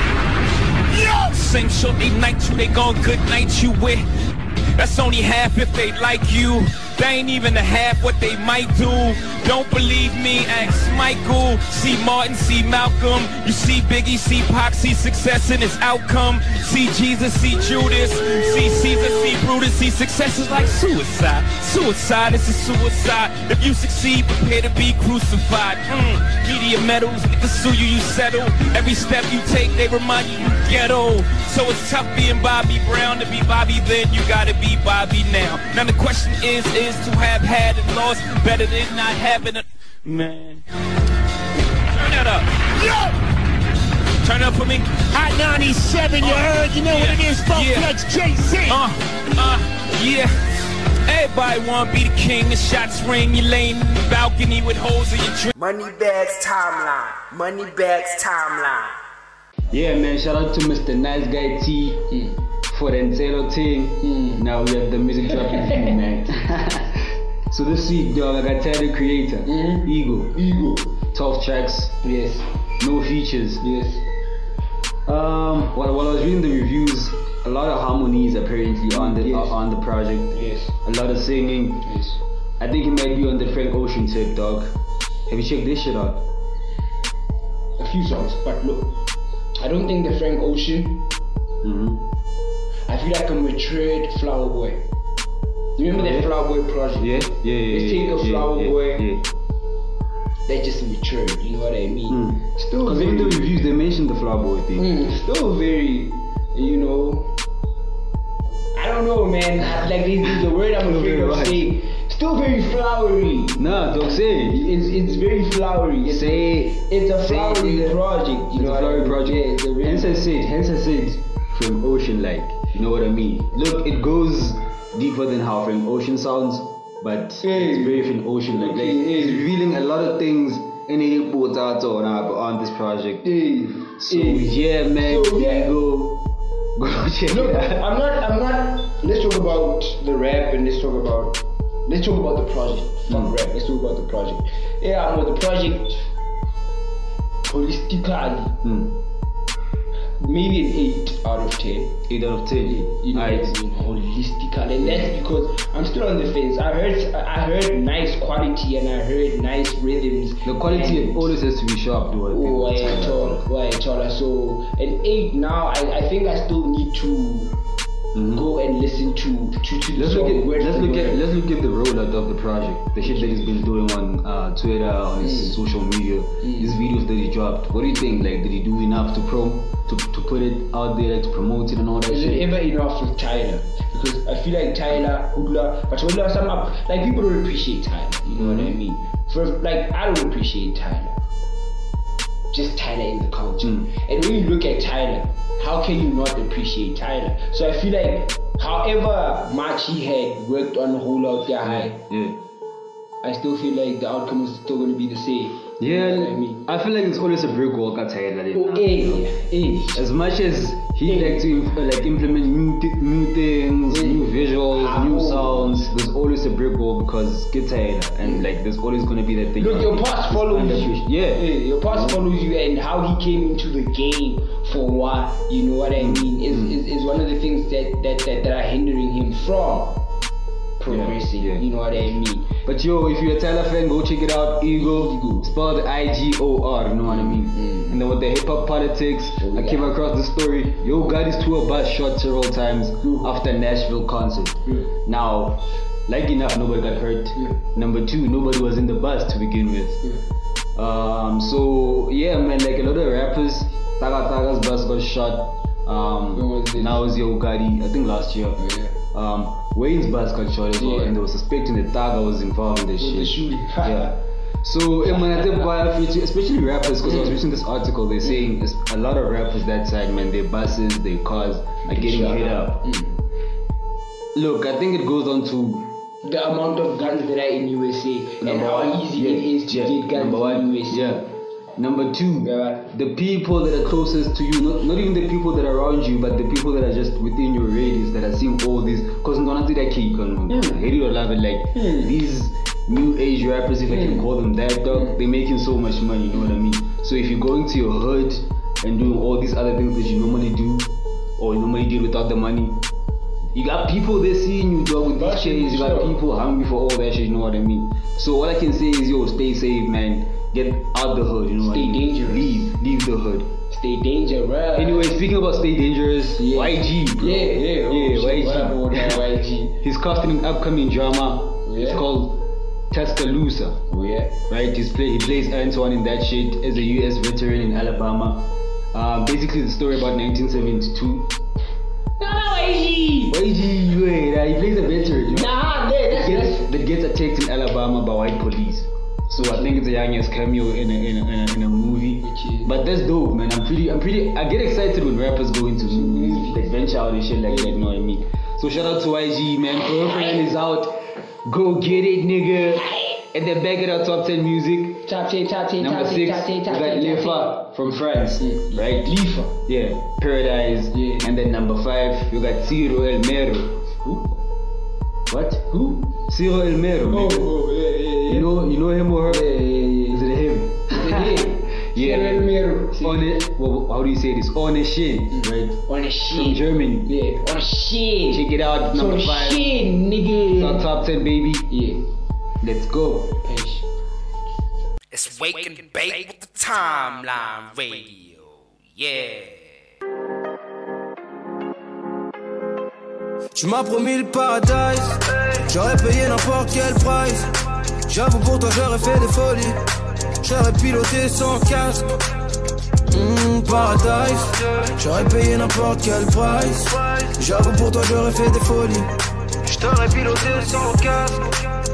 Yo! Same short they night you, they gon' good night you with. That's only half if they like you. They ain't even a half what they might do. Don't believe me, ask Michael. See Martin, see Malcolm. You see Biggie, see Pac, see success in his outcome. See Jesus, see Judas. See Caesar, see Brutus. See success is like suicide. Suicide is a suicide. If you succeed, prepare to be crucified. Mm. Media medals, niggas sue you, you settle. Every step you take, they remind you you ghetto. So it's tough being Bobby Brown. To be Bobby then, you gotta be Bobby now. Now the question is, is to have had and lost better than not having a... Man. Turn that up. Yo! Turn up for me. Hot ninety-seven, you uh, heard? You know yeah, what it is, Funk yeah. Flex Jay-Z. Uh, uh, yeah. Everybody wanna be the king. The shots ring, you laying in the balcony with holes in your drink. Money Bags Timeline. Money Bags Timeline. Yeah, man, shout out to Mister Nice Guy T mm. for the Enselo thing. Mm. Now we have the music drop review, man. So this week, dog, I got Tyler Creator, mm-hmm. Ego, Ego, twelve tracks, yes, no features, yes. Um, while, while I was reading the reviews, a lot of harmonies apparently on the yes. uh, on the project. Yes. A lot of singing. Yes. I think he might be on the Frank Ocean tip, dog. Have you checked this shit out? A few songs, but look, I don't think the Frank Ocean. Mm-hmm. I feel like a matured Flower Boy. You remember yeah. that Flower Boy project? Yeah, yeah, yeah. Let's take yeah, a Flower yeah, Boy. Yeah. They just matured, you know what I mean? Mm. Still Because in the reviews they mentioned the Flower Boy thing. Mm, still very, you know. I don't know, man. I, like this is the word I'm afraid of saying. Still very flowery. Nah, don't say it. It's it's very flowery. It's say a, it's a flowery it. project. You it's know a flowery project. Yeah, it's a really hence I said, hence I said Frank Ocean like. You know what I mean? Look, it goes deeper than how Frank Ocean sounds, but hey. it's very Frank Ocean like. Okay, like hey. It's revealing a lot of things in the reports out on on this project. Hey. So hey. yeah, man, so, yeah. go go check Look, it out. I'm not. I'm not. Let's talk about the rap and let's talk about. Let's talk about the project. Fuck mm. rap. Let's talk about the project. Yeah, I'm with the project. Holistically, mm. maybe an eight out of ten. Eight out of ten. You know, right. Holistically, and that's because I'm still on the fence. I heard, I heard nice quality and I heard nice rhythms. The quality always has to be sharp, though. Oh, I ain't tall. Why I tall? So an eight now. I, I think I still need to. Mm-hmm. Go and listen to to, to the let's song. Look at, word let's look word. at let's look at the rollout of the project, the shit that he's been doing on uh, Twitter, on his mm. social media, mm. these videos that he dropped. What do you think? Like, did he do enough to pro to, to put it out there, like, to promote it and all that Is shit? Is it ever enough with Tyler? Because I feel like Tyler, Hoodla, but Hoodla, some up, like people don't appreciate Tyler. You know mm-hmm. what I mean? For like I don't appreciate Tyler. Just Tyler in the culture. Mm. And when you look at Tyler, how can you not appreciate Tyler? So I feel like however much he had worked on Hold Out Their High, yeah, I still feel like the outcome is still going to be the same. Yeah, you know what I mean, I feel like it's always a brick wall at Tyler. Oh, hey, hey. As much as he hey. like to uh, like implement new th- new things, hey. new visuals, ah, new sounds, there's always a brick wall because it's Tyler, and like there's always going to be that thing. Look, your past follows you. Yeah, hey, your past yeah. follows you, and how he came into the game for what, you know what I mean, is mm. is, is one of the things that that, that that are hindering him from progressing. Yeah, yeah. You know what I mean. But yo, if you're a Tyler fan, go check it out. Ego, Ego. Spelled I G O R, you know what I mean? Mm. And then with the hip hop politics, oh, I yeah. came across the story. Yo got his tour bus shot several times yeah. after Nashville concert. Yeah. Now, like enough, nobody got hurt. Yeah. Number two, nobody was in the bus to begin with. Yeah. Um, so yeah, man, like a lot of rappers, Taga Taga's bus got shot. Um, now it's Yo Gotti, I think last year. Yeah. Um, Wayne's bus got shot as well, Yeah. and they were suspecting that Taga was involved in this With shit. the shooting. Yeah. So, eh, man, I think biography, especially rappers, because I was reading this article, they're saying it's a lot of rappers that side, man, their buses, their cars are getting Shut hit up. up. Look, I think it goes on to The amount of guns that are in U S A and number how one, easy yeah, it is to yeah, get guns number one, in U S A. Yeah. Number two, the people that are closest to you, not, not even the people that are around you, but the people that are just within your radius that are seeing all these. Because I'm gonna do that cake on hate it or love it, like these new age rappers, if I can call them that, dog, they're making so much money, you know what I mean? So if you're going to your hood and doing all these other things that you normally do, or you normally did without the money, you got people there seeing you, dog, with these chains. You got people hungry for all that shit, you know what I mean? So all I can say is, yo, stay safe, man. Get out the hood, you know what I mean? Stay dangerous. Leave, leave the hood. Stay dangerous. Anyway, speaking about stay dangerous, Yeah. Y G. Bro. Yeah, yeah, oh, yeah, shit, Y G. what happened with that Y G? He's casting an upcoming drama. Yeah. It's called Tuscaloosa. Oh yeah. Right? He's play, he plays Antoine in that shit as a U S veteran in Alabama. Um, basically, the story about nineteen seventy-two. Nah, Y G. Y G, wait, uh, he plays a veteran. You know? Nah, yeah, that's, that, gets, that's that gets attacked in Alabama by white police. So I think it's the youngest cameo in a, in a, in a, in a movie. But that's dope, man. I'm pretty, I'm pretty, I get excited when rappers go into movies, like venture out and shit like that, you know what I mean? So shout out to Y G, man. Girlfriend is out. Go get it, nigga. And then back at our top ten music. Top ten, top ten, Number top six, ten, top ten, we top got ten, Lefa from France, right? Lefa. Yeah, Paradise. Yeah. And then number five, we got Ciro El Mero. Who? What? Who? Ciro El Mero. Oh, nigga. oh, yeah, yeah, yeah. You know, you know him or her? Yeah, yeah, yeah. Is it him? Is it him? Yeah. Ciro El Mero. On it, well, how do you say this? On a shit, right? On a From shit. Germany. Yeah, on a shit. Check it out, number So five. shit, nigga. It's our top ten, baby. Yeah. Let's go. Peace. It's Wake and Bake with the Timeline Radio. Yeah. Tu m'as promis le paradise, j'aurais payé n'importe quel price. J'avoue pour toi j'aurais fait des folies, j'aurais piloté sans casque. Mmh, paradise, j'aurais payé n'importe quel price. J'avoue pour toi j'aurais fait des folies, j't'aurais piloté sans casque.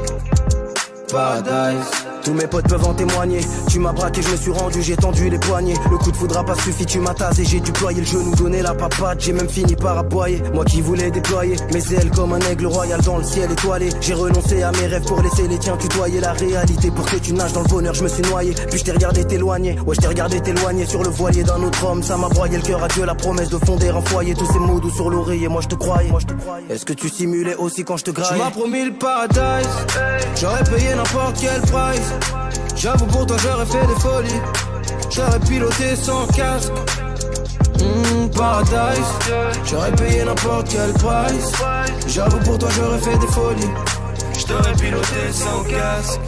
Paradise. Tous mes potes peuvent en témoigner. Tu m'as braqué, je me suis rendu, j'ai tendu les poignets. Le coup de foudre a pas suffi, tu m'as tasé. J'ai déployé le genou, donné la papade. J'ai même fini par aboyer. Moi qui voulais déployer mes ailes comme un aigle royal dans le ciel étoilé. J'ai renoncé à mes rêves pour laisser les tiens tutoyer la réalité. Pour que tu nages dans le bonheur, je me suis noyé. Puis je t'ai regardé t'éloigner. Ouais, je t'ai regardé t'éloigner sur le voilier d'un autre homme. Ça m'a broyé le cœur, adieu la promesse de fonder un foyer. Tous ces mots doux sur l'oreiller, moi je te croyais. Est-ce que tu simulais aussi quand je te graillais? Tu m'as promis le paradise, j'aurais payé n'importe quel price. J'avoue pour toi j'aurais fait des folies, j'aurais piloté sans casque. Mmh, paradise, j'aurais payé n'importe quel price. J'avoue pour toi j'aurais fait des folies, j'aurais piloté sans casque.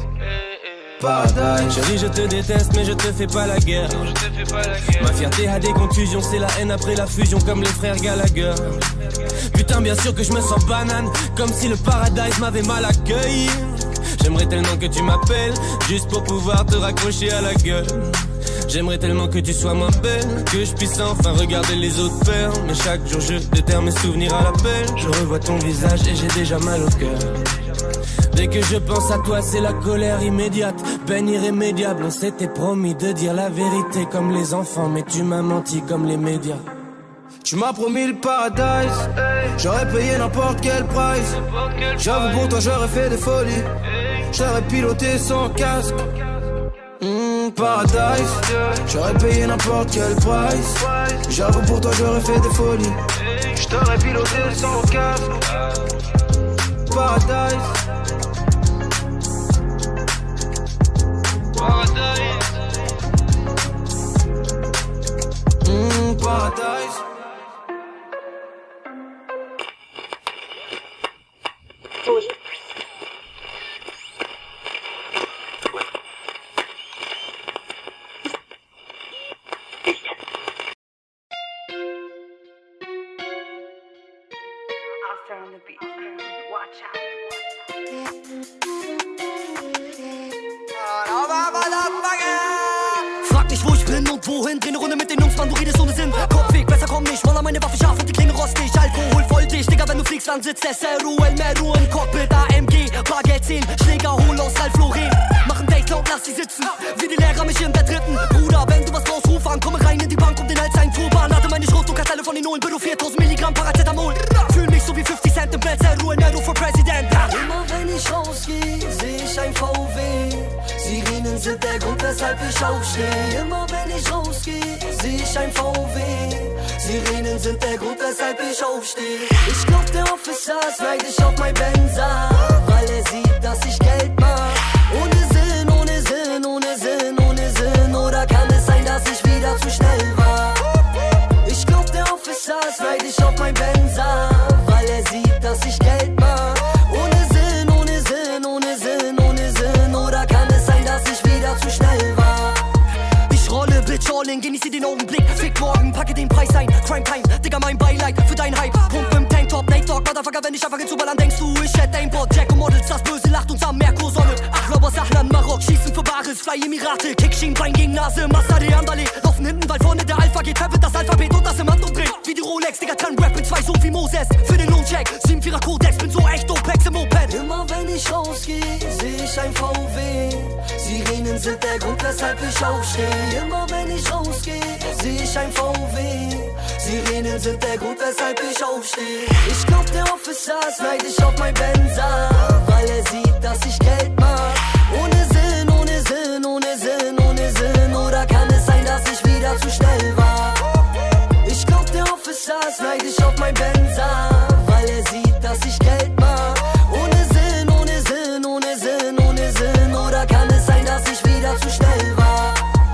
Paradise. Chérie, je te déteste, mais je te fais pas la guerre. Ma fierté a des contusions, c'est la haine après la fusion, comme les frères Gallagher. Putain, bien sûr que je me sens banane, comme si le paradise m'avait mal accueilli. J'aimerais tellement que tu m'appelles, juste pour pouvoir te raccrocher à la gueule. J'aimerais tellement que tu sois moins belle, que je puisse enfin regarder les autres faire. Mais chaque jour je déterre mes souvenirs à l'appel. Je revois ton visage et j'ai déjà mal au cœur. Dès que je pense à toi, c'est la colère immédiate, peine irrémédiable. On s'était promis de dire la vérité comme les enfants, mais tu m'as menti comme les médias. Tu m'as promis le paradise, j'aurais payé n'importe quel price. J'avoue pour toi j'aurais fait des folies, j'aurais piloté sans casque. Mmh, paradise, j'aurais payé n'importe quel price. J'avoue pour toi j'aurais fait des folies, j'aurais piloté sans casque. Paradise. Paradise. Mmh, paradise. Ba-da-ba-ba-da-ba. hin, dreh ne Runde mit den Jungs, Mann, du redest ohne Sinn. Kopfweg, besser komm nicht, Wallah, meine Waffe scharf und die Klinge rostig. Alkohol voll dich, Digga, wenn du fliegst, dann sitzt S R U, El Meru im Cockpit, A M G, Bargeld zehn, Schläger, hol aus Ralph Lauren. Mach ein Date laut, lass sie sitzen, wie die Lehrer mich im Bett ritten. Bruder, wenn du was brauchst, ruf an, komme rein in die Bank, um den Hals ein Turban. Lade meine Schrotdruckerteile von den Nullen, Büro viertausend Milligramm Paracetamol. Fühl mich so wie fünfzig Cent im Bett, S R U, El Meru for President. Immer wenn ich rausgeh, seh ich ein V W. Sirenen sind der Grund, weshalb ich aufsteh. Immer wenn ich rausgeh, seh ich ein V W. Sirenen sind der Grund, weshalb ich aufsteh. Ich glaub, der Officer slide ich auf mein Benzer, weil er sieht, dass ich Geld mach. Ohne Sinn, ohne Sinn, ohne Sinn, ohne Sinn. Oder kann es sein, dass ich wieder zu schnell war? Ich glaub, der Officer slide ich auf mein Benzer, weil er sieht, dass ich Geld mach. Ohne Sinn, ohne Sinn, ohne Sinn, ohne Sinn. Oder kann es sein, dass ich wieder zu schnell war? Ich rolle, Bitch, all in, genieße den Augenblick. Fick morgen, packe den Preis ein. Crime Time, Digga, mein Beileid für dein Hype. Pump im Tanktop, Night Talk, Motherfucker, wenn ich einfach hinzuballern, denkst du, ich hätte ein Bot. Jack und Models, das Böse lacht uns am Merkur-Sonne. Ach, Robber, Sachland, Marok, schießen für Bares. Fly Emirate, Kick, Schienbein gegen Nase. Massa de Andale, laufen hinten, weil vorne der Alpha geht. Tappet das Alphabet und das im Handumdrehen. Wie die Rolex, Digga, kann rappen, zwei so wie Moses. Für den Lohncheck, sieben Vierer Codex, bin so echt Opex im Moped. Immer wenn ich rausgeh, seh ich ein V W. Sirenen sind der Grund, weshalb ich aufsteh. Immer wenn ich rausgeh, seh ich ein V W. Sirenen sind der Grund, weshalb ich aufsteh. Ich glaub, der Officer slide ich auf mein Benzer, weil er sieht, dass ich Geld mach. Ohne Sinn, ohne Sinn, ohne Sinn, ohne Sinn. Oder kann es sein, dass ich wieder zu schnell war? Ich glaub, der Officer slide ich auf mein Benzer, weil er sieht, dass ich Geld mach. Ohne Sinn, ohne Sinn, ohne Sinn, ohne Sinn. Oder kann es sein, dass ich wieder zu schnell war?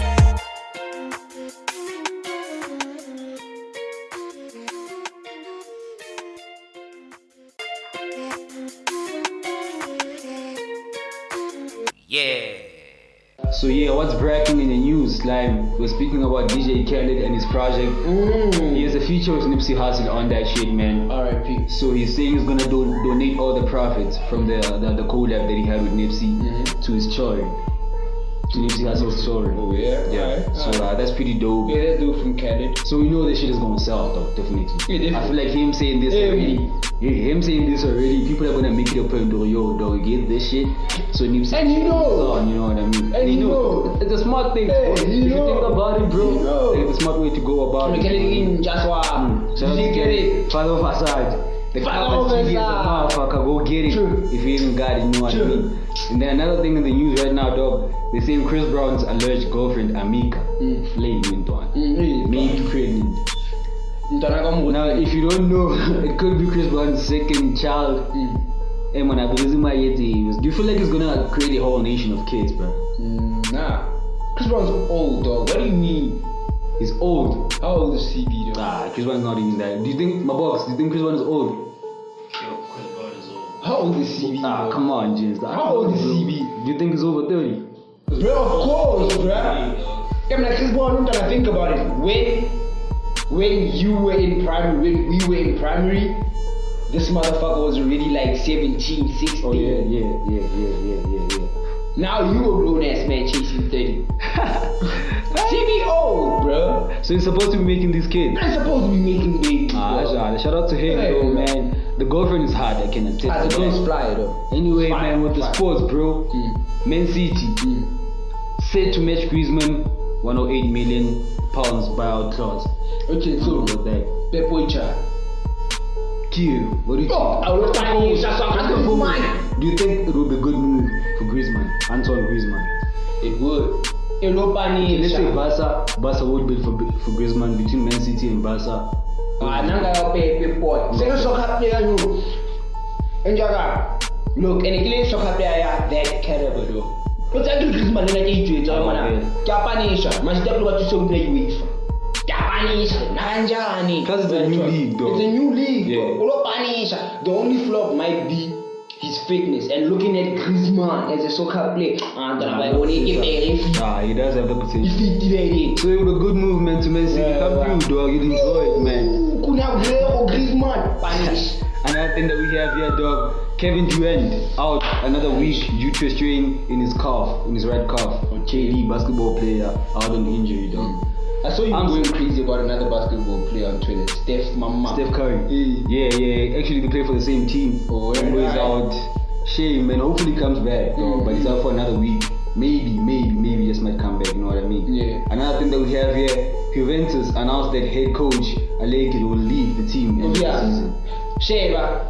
Yeah. So yeah, what's breaking in the news? Slime, we're speaking about D J Khaled and his project. Mm. He has a feature with Nipsey Hussle on that shit, man. R I P. So he's saying he's gonna do, donate all the profits from the the, the collab that he had with Nipsey mm-hmm. to his children. To Nipsey Hussle's children. Oh yeah? Yeah. Right. So right. Uh, that's pretty dope. Yeah, that dude from Khaled. So we know this shit is gonna sell though, definitely. Yeah, definitely. I feel like him saying this yeah, already. Yeah, him saying this already, people are gonna make it a point to yo, dog, get this shit. So Nipsey and you know, on, you know what I mean? And you know, know. It's a smart thing. Hey, if you you know. think about it, bro, you know. it's a smart way to go about it. Get it in, Joshua. Mm. Did you get it? Father of Assad. The Father of Assad. Motherfucker, go get it. True. If you even got it, you know what True. I mean? And then another thing in the news right now, dog. They say Chris Brown's alleged girlfriend Amika mm. flayed went on, mm-hmm. made pregnant. Now, if you don't know, it could be Chris Brown's second child. Mm. Hey man, I believe my do you feel like it's gonna create a whole nation of kids, bro? Mm, nah. Chris Brown's old, dog. What do you mean? He's old. How old is C B, dog? Ah, Chris Brown's not even that. Do you think, my boss, do you think Chris Brown is old? Yo, Chris Brown is old. How old is C B? Ah, come on, James. How old is C B? Do you think he's over thirty? Bro, of course, bro. Yeah, man, Chris Brown, I'm trying to think about it. When, when you were in primary, when we were in primary, this motherfucker was already like seventeen, sixteen. Oh yeah, yeah, yeah, yeah, yeah, yeah, yeah. Now you a grown ass man chasing thirty. C B old, bro. So he's supposed to be making these kids? I'm supposed to be making babies. Ah, shout, shout out to him, hey, though, man. The girlfriend is hard, I can attest ah, to the that. fly, though. Anyway, fly, man, with fly. the sports, bro. Mm. Man City mm. set to match Griezmann one hundred eight million pounds buyout clause. Okay, so with that. Pep Poicha. Kill. What do you oh, think? I will find you, Shasha. Do you think it would be a good move for Griezmann, Antoine Griezmann? It would. Okay, let's say Barca, Barca would bid for for Griezmann between Man City and Barca. Ah, nanga pay pay boy. Say soccer player you. Enjaga. Look, and a soccer player that caliber though. What's that Griezmann in a age? Japanisha. Must tell what you should play with. Japanese, Naranjani. Because it's a new league, though. It's a new league, yeah. though. The only flop might be his fitness and looking at Griezmann as a soccer player. And uh, when he give ah, he does have the potential. He so it was a good movement to Man City. Yeah, come yeah. through, dog. You enjoy it, man. Griezmann, punish. Another thing that we have here, dog. Kevin Durant out another week due to a strain in his calf, in his right calf. K D, basketball player, out on injury, dog. Mm. I saw you I'm going so- crazy about another basketball player on Twitter, Steph Mama. Steph Curry. Yeah, yeah. Actually, they play for the same team. Oh, Rembo is right. out. Shame, man. Hopefully, he comes back, dog. Mm. But he's out for another week. Maybe, maybe, maybe just might come back. You know what I mean? Yeah. Another thing that we have here: Juventus announced that head coach Allegri will leave the team in Oh, the yeah. season. Sheba.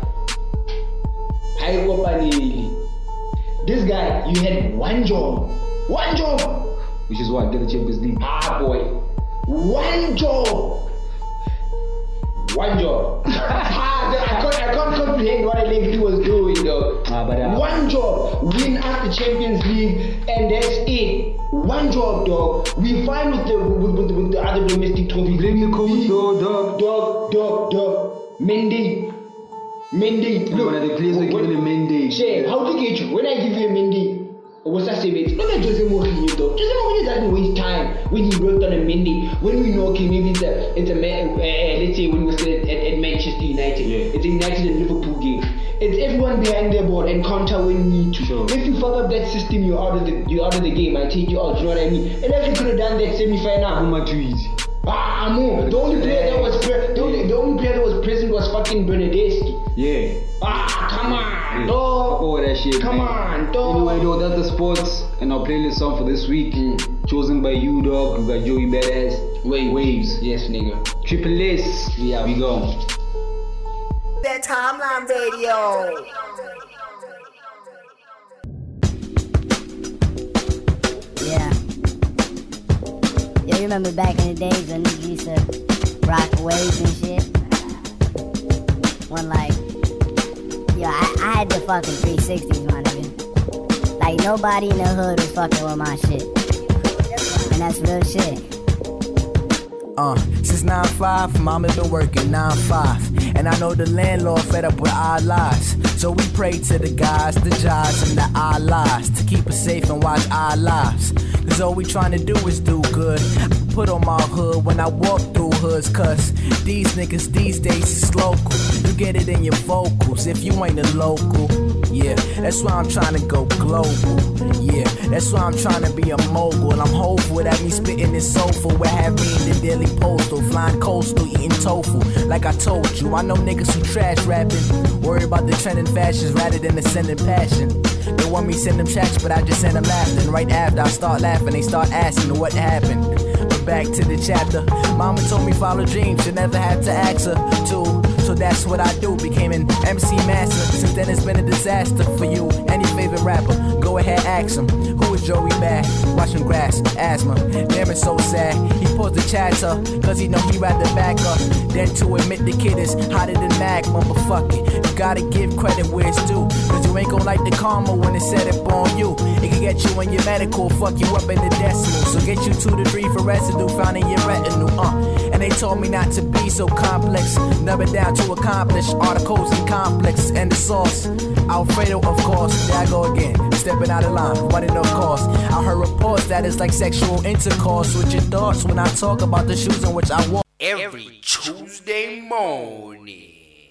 This guy, you had one job. One job. Which is what? Get the Champions League. Ah, boy. One job. One job. ah, I can't, I can't comprehend what Allegri was doing, though. Ah, but, uh, one job. Win us the Champions League, and that's it. One job, dog. We fine with the with, with, with the other domestic trophies. Blame the coach, though, dog. Dog, dog, dog. Mendy. Mendy. Look. One of the players are giving a Mendy. Shay, how to get you? When I give you a Mendy, what's that say? Look at Jose Mourinho though. Jose Mourinho doesn't waste time when he worked on a Mendy. When we know, okay, maybe it's a, it's a uh, uh, let's say when we were still at, at, at Manchester United, Yeah. it's a United and Liverpool game. It's everyone behind their ball and counter when need to. Sure. If you fuck up that system, you're out of the you're out of the game. I take you out. You know what I mean? And if you could have done that semi-final. Who Madrid? Ah, no. The only player that was pre- the, only, the only player that was present was fucking Bernadeschi. Yeah. Ah, come on, Yeah. dog. Oh, that shit. Come man. on, dog. Anyway, though, that's the sports and our playlist song for this week. Chosen by you, dog. We got Joey Badass. Wait, Waves. Yes, nigga. Triple S. Yeah, we go. That Timeline Radio. Yeah. Yeah, you remember back in the days when niggas used to rock waves and shit? When like, yo, I, I had the fucking three sixties, my nigga. Like nobody in the hood was fucking with my shit. And that's real shit. Uh, since nine five, mama been working nine five. And I know the landlord fed up with our lies. So we pray to the guys, the jobs, and the Allahs to keep us safe and watch our lives. Cause all we trying to do is do good. I put on my hood when I walk through hoods. Cause these niggas these days is local. You get it in your vocals if you ain't a local. Yeah, that's why I'm trying to go global. Yeah, that's why I'm trying to be a mogul. I'm hopeful that me spitting this soulful will have me in the daily postal, flying coastal, eating tofu. Like I told you, I know niggas who trash rapping, worry about the trending fashions rather than the sending passion. They want me send them checks, but I just send them laughing. Right after I start laughing, they start asking what happened. But back to the chapter. Mama told me follow dreams, you never have to ask her to. So that's what I do, became an M C master. Since then it's been a disaster for you. Any favorite rapper, go ahead ask him. Who is Joey Bad? Watching grass, asthma. Damn, it's so sad. He paused the chatter, cause he know he rather back up than to admit the kid is hotter than magma. But fuck it, you gotta give credit where it's due. Cause you ain't gon' like the karma when it's set up on you. It can get you in your medical, fuck you up in the decimal. So get you two to three for residue found in your retinue. Uh. And they told me not to be so complex. Never down to accomplish articles and complex. And the sauce, Alfredo, of course. There I go again, stepping out of line, running of course. I heard reports that it's like sexual intercourse. With your thoughts when I talk about the shoes in which I walk every Tuesday morning.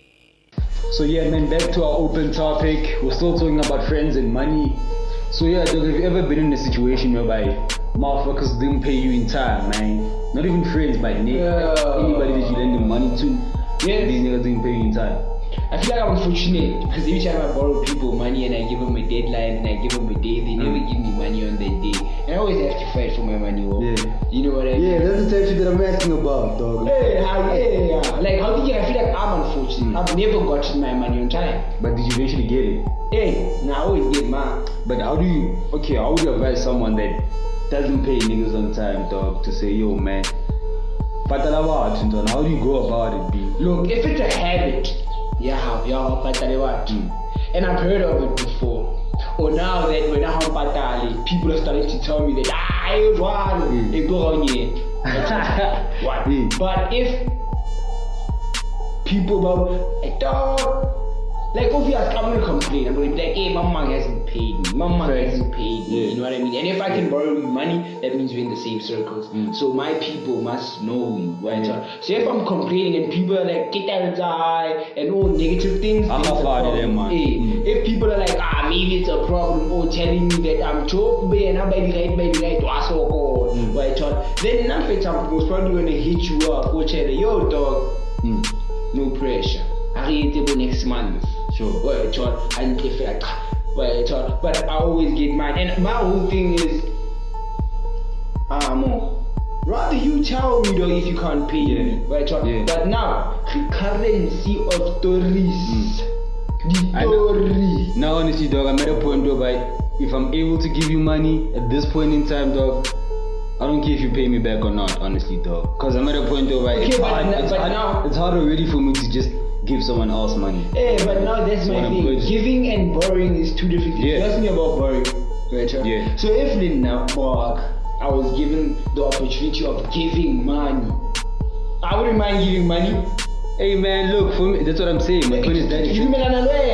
So yeah, man, back to our open topic. We're still talking about friends and money. So yeah, dog, have you ever been in a situation whereby motherfuckers didn't pay you in time, man? Not even friends, but yeah. Anybody that you lend them money to, yes. These niggas didn't pay you in time. I feel like I'm unfortunate because every time I borrow people money and I give them a deadline and I give them a day, they never give me money on that day. And I always have to fight for my money. Well. Yeah. You know what I mean? Yeah, that's the type of shit that I'm asking about, dog. Hey, how, yeah, yeah. Like, how did you, I feel like I'm unfortunate. I've never gotten my money on time. But did you eventually get it? Hey, nah, I always get mine. But how do you, okay, how would you advise someone that doesn't pay niggas on time, dog, to say, yo, man, how do you go about it, B? Look, if it's a habit, yeah, yeah, mm. and I've heard of it before. Or now that when I'm patali, people are starting to tell me that ah, it was one, it go on here. What? But if people about a dog, like obviously I'm gonna complain. I'm gonna be like, hey, my mom hasn't paid me. My mom hasn't paid me. You know what I mean? And if I can borrow you money, that means we're in the same circles. Mm. So my people must know you, right? Yeah. So if I'm complaining and people are like, get that high and all negative things, I'm not far to them, man. Hey, mm. if people are like, ah, maybe it's a problem or telling me that I'm choke be and I'm by the right, by the right, was so cold. Right, then nothing was probably gonna hit you up or tell you, yo dog, mm. no pressure. I read it next month. Sure. Right, and if I right, but I always get mine. And my whole thing is um rather you tell me though if you can't pay yeah. me. Right, yeah. But now the currency of stories. Mm. The story. Now honestly dog, I'm at a point though, right? If I'm able to give you money at this point in time, dog, I don't care if you pay me back or not, honestly, dog. Cause I'm at a point though, right? Okay, it's, but, hard, n- it's, but hard, now it's hard already for me to just give someone else money. Yeah, but now that's my thing. Good. Giving and borrowing is two different things. Yeah. You asked me about borrowing, right? Yeah. So if now, dog, I was given the opportunity of giving money, I wouldn't mind giving money. Hey man, look, for me, that's what I'm saying. My point is that if you If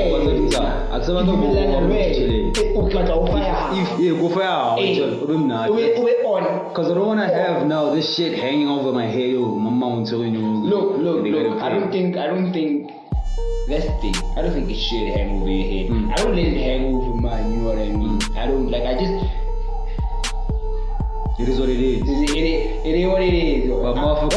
yeah, go for because I don't want to have now this shit hanging over my head, oh, my mouth. Look, look, look. I don't think, I don't think. That's the thing. I don't think it should hang over your head. Mm. I don't let it hang over mine. You know what I mean? Mm. I don't like. I just. It is what it is. It is, it is, it is what it is. But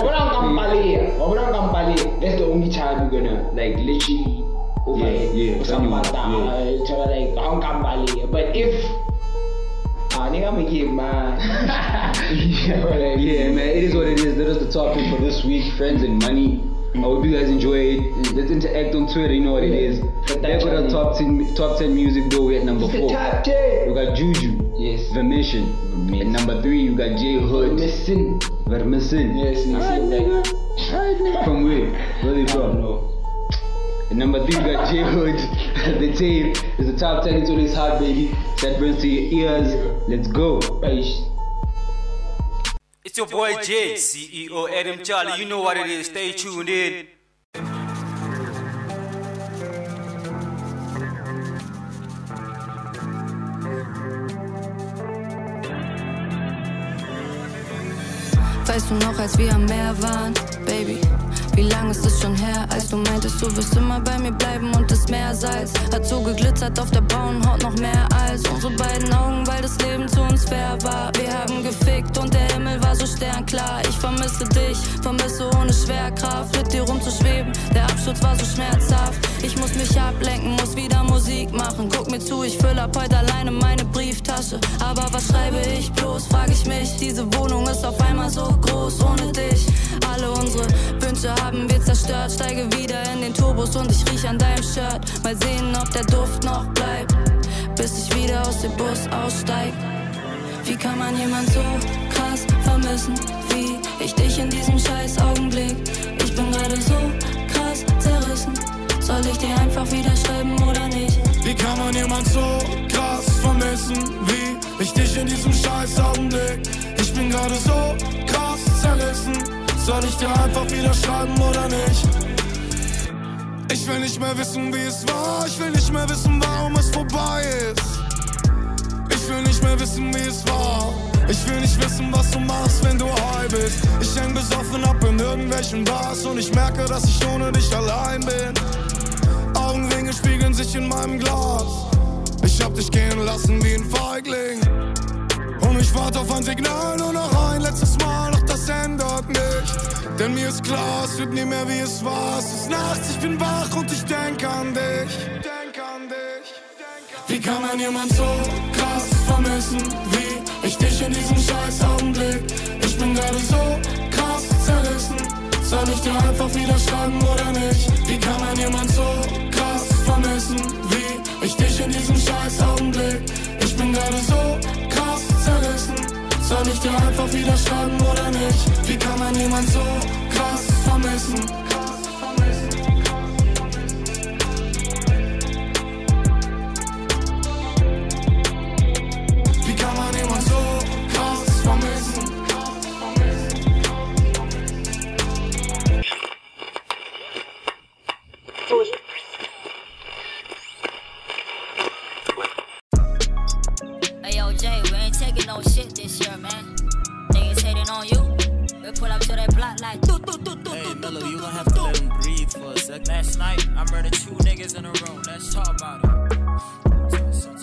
that's the only time you're gonna like literally over yeah, it. Yeah, or something like that. Yeah. Like, but if ah, nigga, I'm gonna give mine. yeah, yeah, man. It is what it is. That is the topic for this week, friends and money. I hope you guys enjoy it. Mm. Let's interact on Twitter, you know what yeah. it is. Back with our top ten, top ten music though, we're at number four. Top ten. We got Juju. Yes. Vermission. At number three, you got J Hood. Vermission. Vermission. Yes, right, from where? Where they from? No. At number three, you got J Hood. The tape is the top ten. It's always hard, baby. That brings to your ears. Let's go. It's your boy Jay, C E O Adam Charlie. You know what it is. Stay tuned in. Weißt du noch, als wir am Meer waren, Baby? Wie lang ist es schon her, als du meintest, du wirst immer bei mir bleiben und das Meersalz hat so geglitzert auf der braunen Haut noch mehr als unsere beiden Augen, weil das Leben zu uns fair war. Wir haben gefickt und der Himmel war so sternklar. Ich vermisse dich, vermisse ohne Schwerkraft, mit dir rumzuschweben. Der Absturz war so schmerzhaft. Ich muss mich ablenken, muss wieder Musik machen. Guck mir zu, ich fülle ab heute alleine meine Brieftasche. Aber was schreibe ich bloß, frag ich mich. Diese Wohnung ist auf einmal so groß ohne dich. Alle unsere Wünsche haben wir zerstört. Steige wieder in den Turbos und ich riech an deinem Shirt. Mal sehen, ob der Duft noch bleibt, bis ich wieder aus dem Bus aussteig. Wie kann man jemand so krass vermissen, wie ich dich in diesem scheiß Augenblick? Ich bin gerade so krass zerrissen. Soll ich dir einfach wieder schreiben oder nicht? Wie kann man jemand so krass vermissen, wie ich dich in diesem scheiß Augenblick? Ich bin gerade so krass zerrissen. Soll ich dir einfach wieder schreiben oder nicht? Ich will nicht mehr wissen, wie es war. Ich will nicht mehr wissen, warum es vorbei ist. Ich will nicht mehr wissen, wie es war. Ich will nicht wissen, was du machst, wenn du high bist. Ich häng besoffen ab in irgendwelchen Bars und ich merke, dass ich ohne dich allein bin. Augenringe spiegeln sich in meinem Glas. Ich hab dich gehen lassen wie ein Feigling. Und ich warte auf ein Signal, nur noch ein letztes Mal, doch das ändert nichts. Denn mir ist klar, es wird nie mehr wie es war. Es ist nachts, ich bin wach und ich denk an dich. Wie kann man jemand so krass vermissen, wie ich dich in diesem scheiß Augenblick? Ich bin gerade so krass zerrissen. Soll ich dir einfach wieder schreiben oder nicht? Wie kann man jemand so krass vermissen, wie ich dich in diesem scheiß Augenblick? Ich bin gerade so krass zerrissen. Soll ich dir einfach wieder schreiben oder nicht? Wie kann man jemand so krass vermissen? Wie kann man jemand so krass vermissen? Hey yo, Jay, we ain't taking no shit this year, man. Niggas hating on you. We pull up to that block like do do do do. Hey, Miller, you gonna have to let him breathe for a second. Last night, I murdered two niggas in a row. Let's talk about it.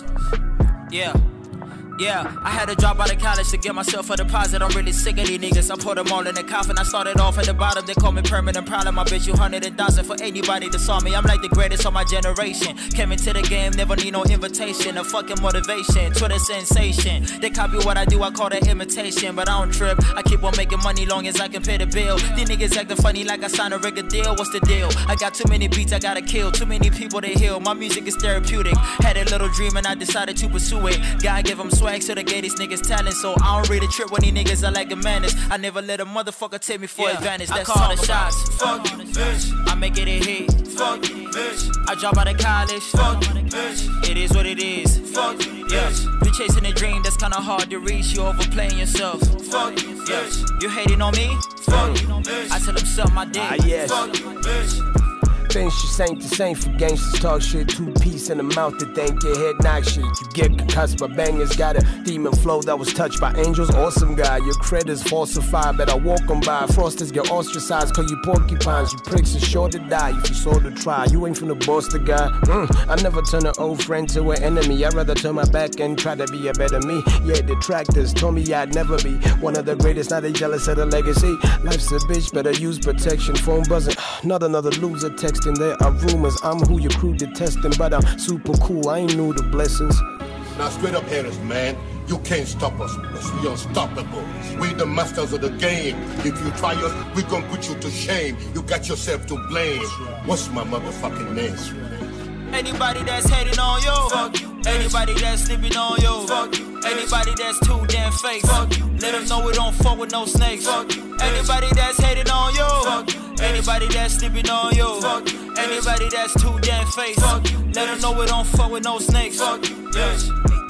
Yeah. Yeah, I had to drop out of college to get myself a deposit. I'm really sick of these niggas. I put them all in the coffin. I started off at the bottom. They call me permanent problem. I bet you hundred and thousand for anybody that saw me. I'm like the greatest of my generation. Came into the game, never need no invitation. A fucking motivation, Twitter sensation. They copy what I do, I call that imitation. But I don't trip, I keep on making money long as I can pay the bill. These niggas acting funny like I signed a record deal. What's the deal? I got too many beats I gotta kill. Too many people they heal. My music is therapeutic. Had a little dream and I decided to pursue it. God give them swag so they gave these niggas talent. So I don't really trip when these niggas are like a menace. I never let a motherfucker take me for yeah, advantage. That's I call the shots. Fuck you, bitch. I make it a hit. Fuck you, bitch. I drop out of college. Fuck you, bitch. It is what it is. Fuck you, bitch. Yeah. You chasing a dream that's kinda hard to reach. You overplaying yourself. Fuck you, bitch. Yeah. You hating on me? Fuck you, bitch. I tell them suck my dick. Ah, yes. Fuck you, bitch. Things just ain't the same for gangsters talk shit. Two piece in the mouth to think your head knock shit. You get concussed by bangers. Got a demon flow that was touched by angels. Awesome guy, your credit's falsified. Better walk them by. Frosters get ostracized. Call you porcupines. You pricks are sure to die if you saw the try. You ain't from the Boston guy. Mm, I never turn an old friend to an enemy. I'd rather turn my back and try to be a better me. Yeah, detractors told me I'd never be one of the greatest. Now they jealous of the legacy. Life's a bitch, better use protection. Phone buzzing. Not another loser texting. There are rumors I'm who your crew detesting, but I'm super cool. I ain't new to blessings. Now straight up haters, man, you can't stop us because we unstoppable. We the masters of the game. If you try us, we gon' put you to shame. You got yourself to blame. What's my motherfucking name? Anybody that's hating on you, fuck you. Anybody that's sleeping on you, fuck you. Anybody that's too damn fake, fuck you. Let them know we don't fuck with no snakes, fuck you. Anybody that's hating on you, fuck you. Anybody that's sleeping on you, fuck you. Anybody that's too damn fake, fuck you. Let them know we don't fuck with no snakes, fuck you. Yes.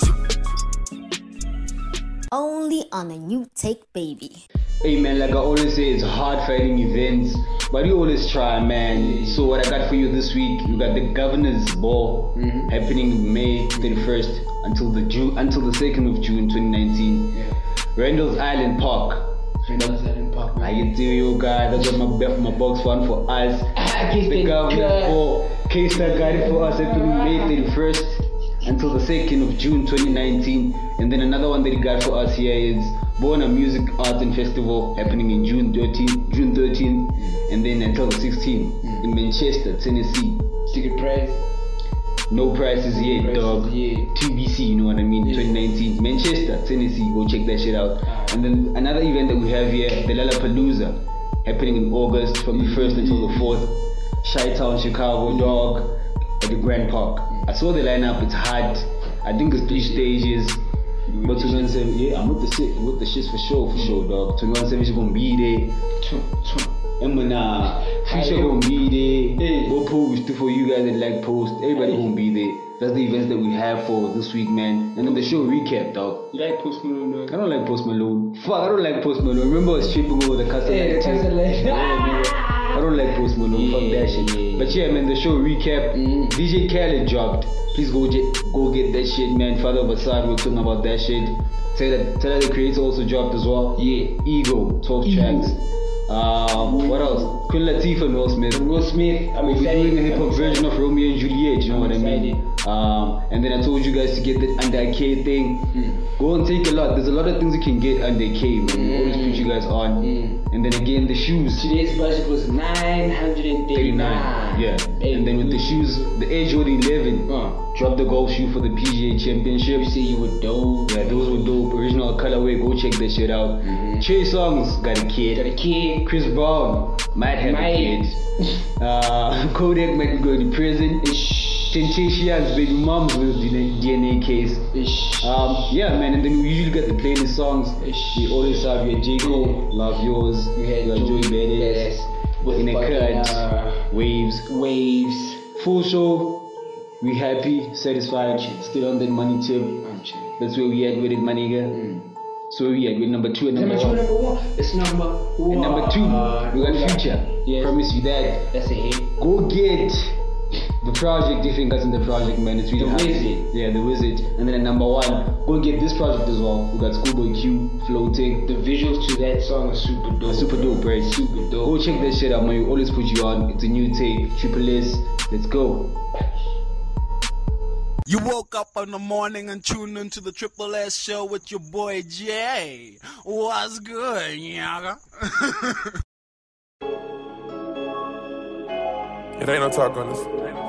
Only on a new take, baby. Hey man, like I always say, it's hard finding events, but we always try, man. So what I got for you this week, we got the Governor's Ball mm-hmm. happening May thirty-first until the June until the second of June twenty nineteen. Yeah. Randall's Island Park. Randall's Island Park. Man. I can tell you guys, that's what my my box one for us. The Governor for K-Star got it for us happening May thirty-first until the second of June twenty nineteen. And then another one that he got for us here is Bona Music Arts and Festival happening in June thirteenth, June thirteenth, mm. and then until the sixteenth mm. in Manchester, Tennessee. Ticket price? No prices yet, prices dog. Yet. T B C, you know what I mean? Yeah. twenty nineteen, Manchester, Tennessee. Go check that shit out. Ah. And then another event that we have here, the Lollapalooza, happening in August from the first until the fourth. Chi-Town, Chicago, mm. dog, at the Grand Park. Mm. I saw the lineup. It's hard. I think it's three stages. But twenty-one Savage, yeah, I'm with the shit, with the shits for sure, for sure, dog. twenty-one Savage gonna be there. Emma, Fisher gonna be there. Go post for you guys that like post. Everybody gonna be there. That's the events that we have for this week, man. And then the show recap, dog. You like Post Malone, dog? I don't like Post Malone. Fuck, I don't like Post Malone. Remember I was tripping over the custom yeah, like the like. Yeah, I don't like Post Malone. Yeah, fuck that shit. Yeah, yeah. But yeah, man, the show recap. Mm. D J Khaled dropped. Please go get go get that shit, man. Father of Assad, we're talking about that shit. Tell that tell that the Creator also dropped as well. Yeah, Ego, twelve Ego. Tracks. Um, what else? Queen Latifah and Will Smith. Will Smith. I'm We're excited. doing a hip hop version of Romeo and Juliet. You know I'm what excited. I mean? Um, and then I told you guys to get the under K thing. Mm. Go and take a lot. There's a lot of things you can get under K, man. Mm. Always put you guys on. Mm. And then again, the shoes. Today's budget was nine hundred thirty-nine. Yeah. Hey, and then with the shoes, the Air Jordan eleven. Uh. Drop the golf shoe for the P G A Championship. You say you were dope. Yeah, those were dope. Original colorway. Go check that shit out. Mm-hmm. Trey Songz got a kid. Got a kid. Chris Brown might have might. a kid. uh, Kodak might be going to prison. Temptation's baby mom's little D N A case. Um, yeah, man. And then we usually get the playlist songs. We always have your J. Cole, Love Yours. We had your Joey Badass. In a cut. Uh, Waves. Waves. Full show. We happy, satisfied, still on that money tip. That's where we at with it, my nigga. Mm. So where we at with number two and number, number one. Two, number one. It's number one. And number two, uh, we got yeah. Future. Yes. Promise you that. That's a hit. Go get the project, different guys in the project, man. It's really The hard. Wizard. Yeah, the Wizard. And then at number one, go get this project as well. We got Schoolboy Q, Floating. The visuals to that song are super dope. Super bro. dope, right? Super dope. Go check that shit out, man. We always put you on. It's a new tape. Triple S. Let's go. You woke up in the morning and tuned into the Triple S show with your boy Jay. What's good, yaga? It ain't no talk on this.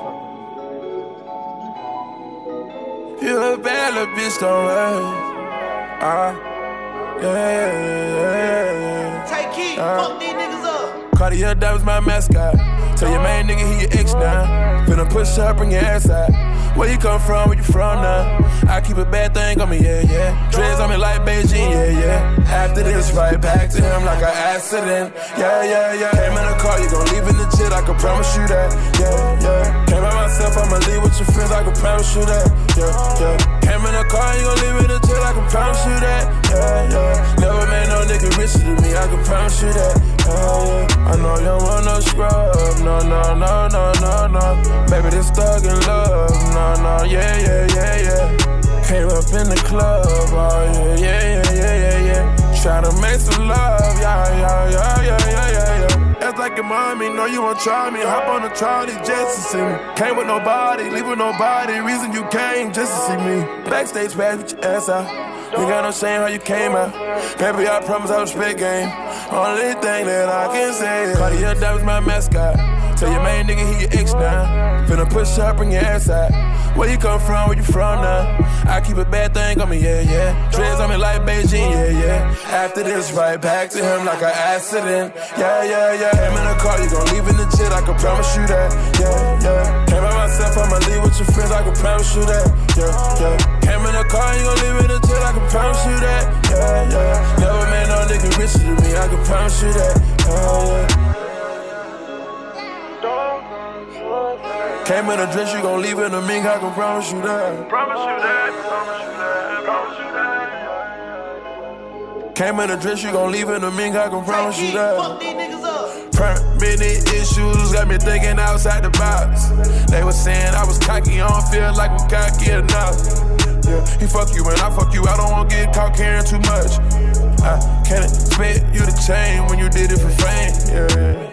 You a bad little bitch, don't worry. Ah, yeah, yeah, yeah. Take key, uh, fuck these niggas up. Cartier, that was my mascot. Tell your main nigga he your ex now. Finna push up, bring your ass out. Where you come from, where you from now? I keep a bad thing on me, yeah, yeah. Dreads on me like Beijing, yeah, yeah. After this, right back to him like an accident. Yeah, yeah, yeah. Came in the car, you gon' leave in the jet, I can promise you that. Yeah, yeah. Came by myself, I'ma leave with your friends, I can promise you that. Yeah, yeah. Came in the car, you gon' leave in the jet, I can promise you that. Yeah, yeah. Never made no nigga richer than me, I can promise you that. Yeah, yeah. I know you don't want no scrub, no, no, no, no, no, no. Baby, this thug in love, no, no, yeah, yeah, yeah, yeah. Came up in the club, oh, yeah, yeah, yeah, yeah, yeah, yeah. Try to make some love, yeah, yeah, yeah, yeah, yeah, yeah, yeah. That's like your mommy, know you won't try me. Hop on the trolley just to see me. Came with nobody, leave with nobody. Reason you came just to see me. Backstage pass with your ass out. You got no shame how you came out. Baby, I promise I'll spit game. Only thing that I can say is Cartier, that was my mascot. Tell your main nigga he your ex now. Finna push up, bring your ass out. Where you come from, where you from now? I keep a bad thing on me, yeah, yeah. Dreads on me like Beijing, yeah, yeah. After this, right back to him like an accident. Yeah, yeah, yeah. Came in the car, you gon' leave in the jet, I can promise you that. Yeah, yeah. Came by myself, I'ma leave with your friends, I can promise you that. Yeah, yeah. Came in the car, you gon' leave in the jet, I can promise you that. Yeah, yeah. Never made no nigga richer than me, I can promise you that. Yeah, yeah. Came in a dress, you gon' leave in a mink, I can promise you that. Promise you that, promise you that, promise you that. Came in a dress, you gon' leave in a mink, I can promise you that. Fuck these niggas up. Permanent issues got me thinking outside the box. They was saying I was cocky, I don't feel like I'm cocky enough. Yeah, he fuck you and I fuck you, I don't wanna get caught caring too much. I can't expect you to change when you did it for fame. Yeah.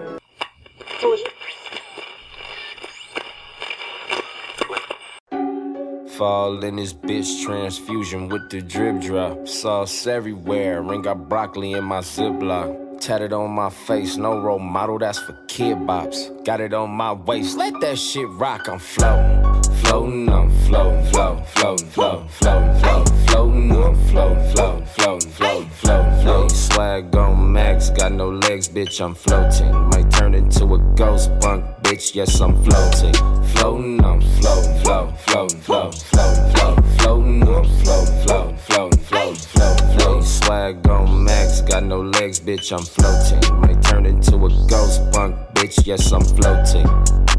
Fall in this bitch transfusion with the drip drop. Sauce everywhere, ring got broccoli in my Ziploc. Tatted on my face, no role model, that's for kid bops. Got it on my waist, let that shit rock, I'm floating. Floating, I'm floating, floating, floating, floating, floating, floating, floating, I'm floating, floating, floating, floating, floating, floating. Swag on max, got no legs, bitch, I'm floating. Might turn into a ghost punk, bitch, yes, I'm floating. Floating, I'm floating, floating, floating, floating, floating, floating, floating, I'm floating, floating, floating, floating, floating, floating. Swag on max, got no legs, bitch, I'm floating. Might turn into a ghost punk, bitch, yes, I'm floating.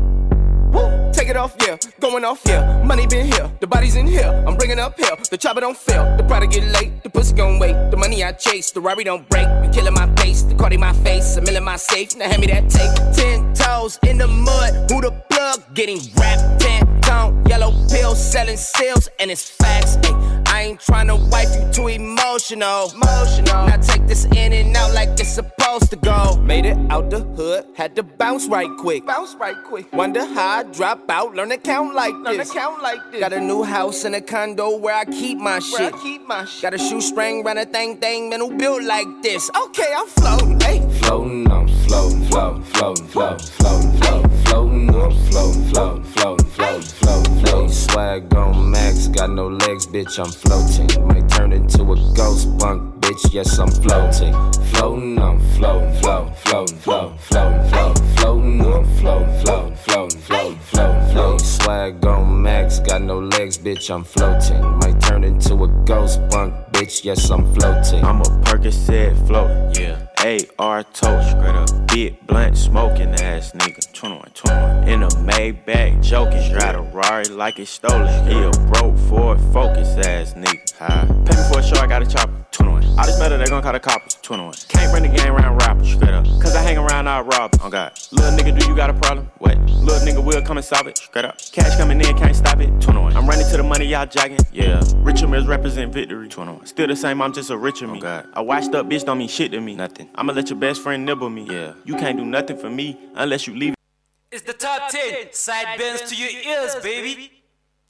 Woo, take it off, yeah, going off, yeah. Money been here, the body's in here. I'm bringing up here, the chopper don't fail. The product get late, the pussy gon' wait. The money I chase, the Rari don't break. The killing my face, the Cardi my face, a mill in my safe. Now hand me that tape. Ten toes in the mud, who the plug? Getting wrapped, ten tone, yellow pills, selling seals, and it's facts. Ay, I ain't tryna wipe you too emotional. Emotional. Now take this in and out like it's supposed to go. Made it out the hood, had to bounce right quick. Bounce right quick. Wonder how I drop out, learn to count like learn this. Learn to count like this. Got a new house and a condo where I keep my where shit. I keep my shit. Got a shoestring, run a thing thing, man who built like this. Okay, I'm floating, hey. Floating, I'm floating, floating, floating, floating, floating, floating, floating, I'm floating, floating, floating, floating, floating, floating. Swag on max, got no legs, bitch, I'm floating. Might turn into a ghost punk, bitch, yes, I'm floating. Floating, I'm floating, floating, floating, floating, floating, floating, floating, I'm floating, floating, floating, floating, floating, floating. Swag on max, got no legs, bitch, I'm floating. Might turn into a ghost punk, bitch, yes, I'm floating. I'm a Percocet float, yeah. A R toast, straight up. Big blunt smoking ass nigga. twenty-one, twenty-one. In a Maybach, joking, drive a Rari like it's stolen. He a broke Ford Focus ass nigga. High. Pay me for a show, I got a chopper. twenty-one. All this metal, they gon' call the coppers. twenty-one. Can't bring the game around rappers, straight up. Cause I hang around, I rob. Oh God. Little nigga, do you got a problem? What? Little nigga will come and solve it, straight up. Cash coming in, can't stop it. twenty-one. I'm running to the money, y'all jogging. Yeah. Richard Mills represent victory. twenty-one. Still the same, I'm just a richer me. Oh God. A washed up bitch don't mean shit to me. Nothing. I'ma let your best friend nibble me. Yeah. You can't do nothing for me unless you leave. It's the top ten. Side bends to your ears, baby.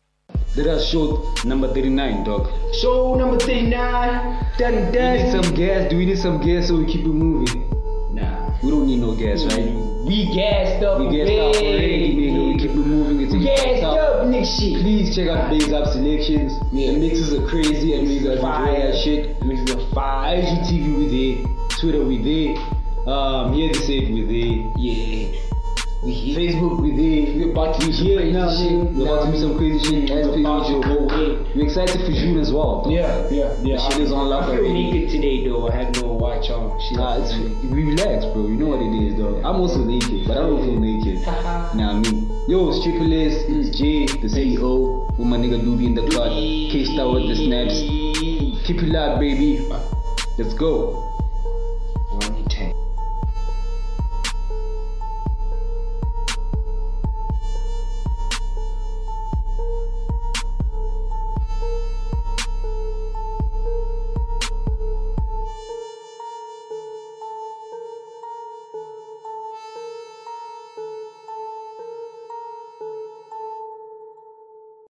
Let us show number thirty-nine, dog. Show number thirty-nine. Done, done. We need some gas. Do we need some gas so we keep it moving? Nah. We don't need no gas, right? We gassed up. We gassed up already, nigga. We keep it moving. It's gassed up, nigga shit. Please check out Bass Up Selections. Yeah. The mixes are crazy. I know you guys enjoy that shit. The mixes are fire. I G T V we there. Twitter we there. Um, here to say it we there. Yeah. We here. Facebook we there. We're about to We do here crazy now, shit. nigga. We're about to do some crazy shit. We're about to go away. We're excited for June as well. Though. Yeah, yeah, yeah. The shit is on lock I feel already. naked today though. I had no watch on. Shit. Nah, it's we relax, bro. You know what it is, though. I'm also naked, but I don't feel naked. Nah, me. Yo, it's Triple S, it's Jay, the C E O, with my nigga Doobie in the cut. K-Star with the snaps. Keep it loud, baby. Let's go.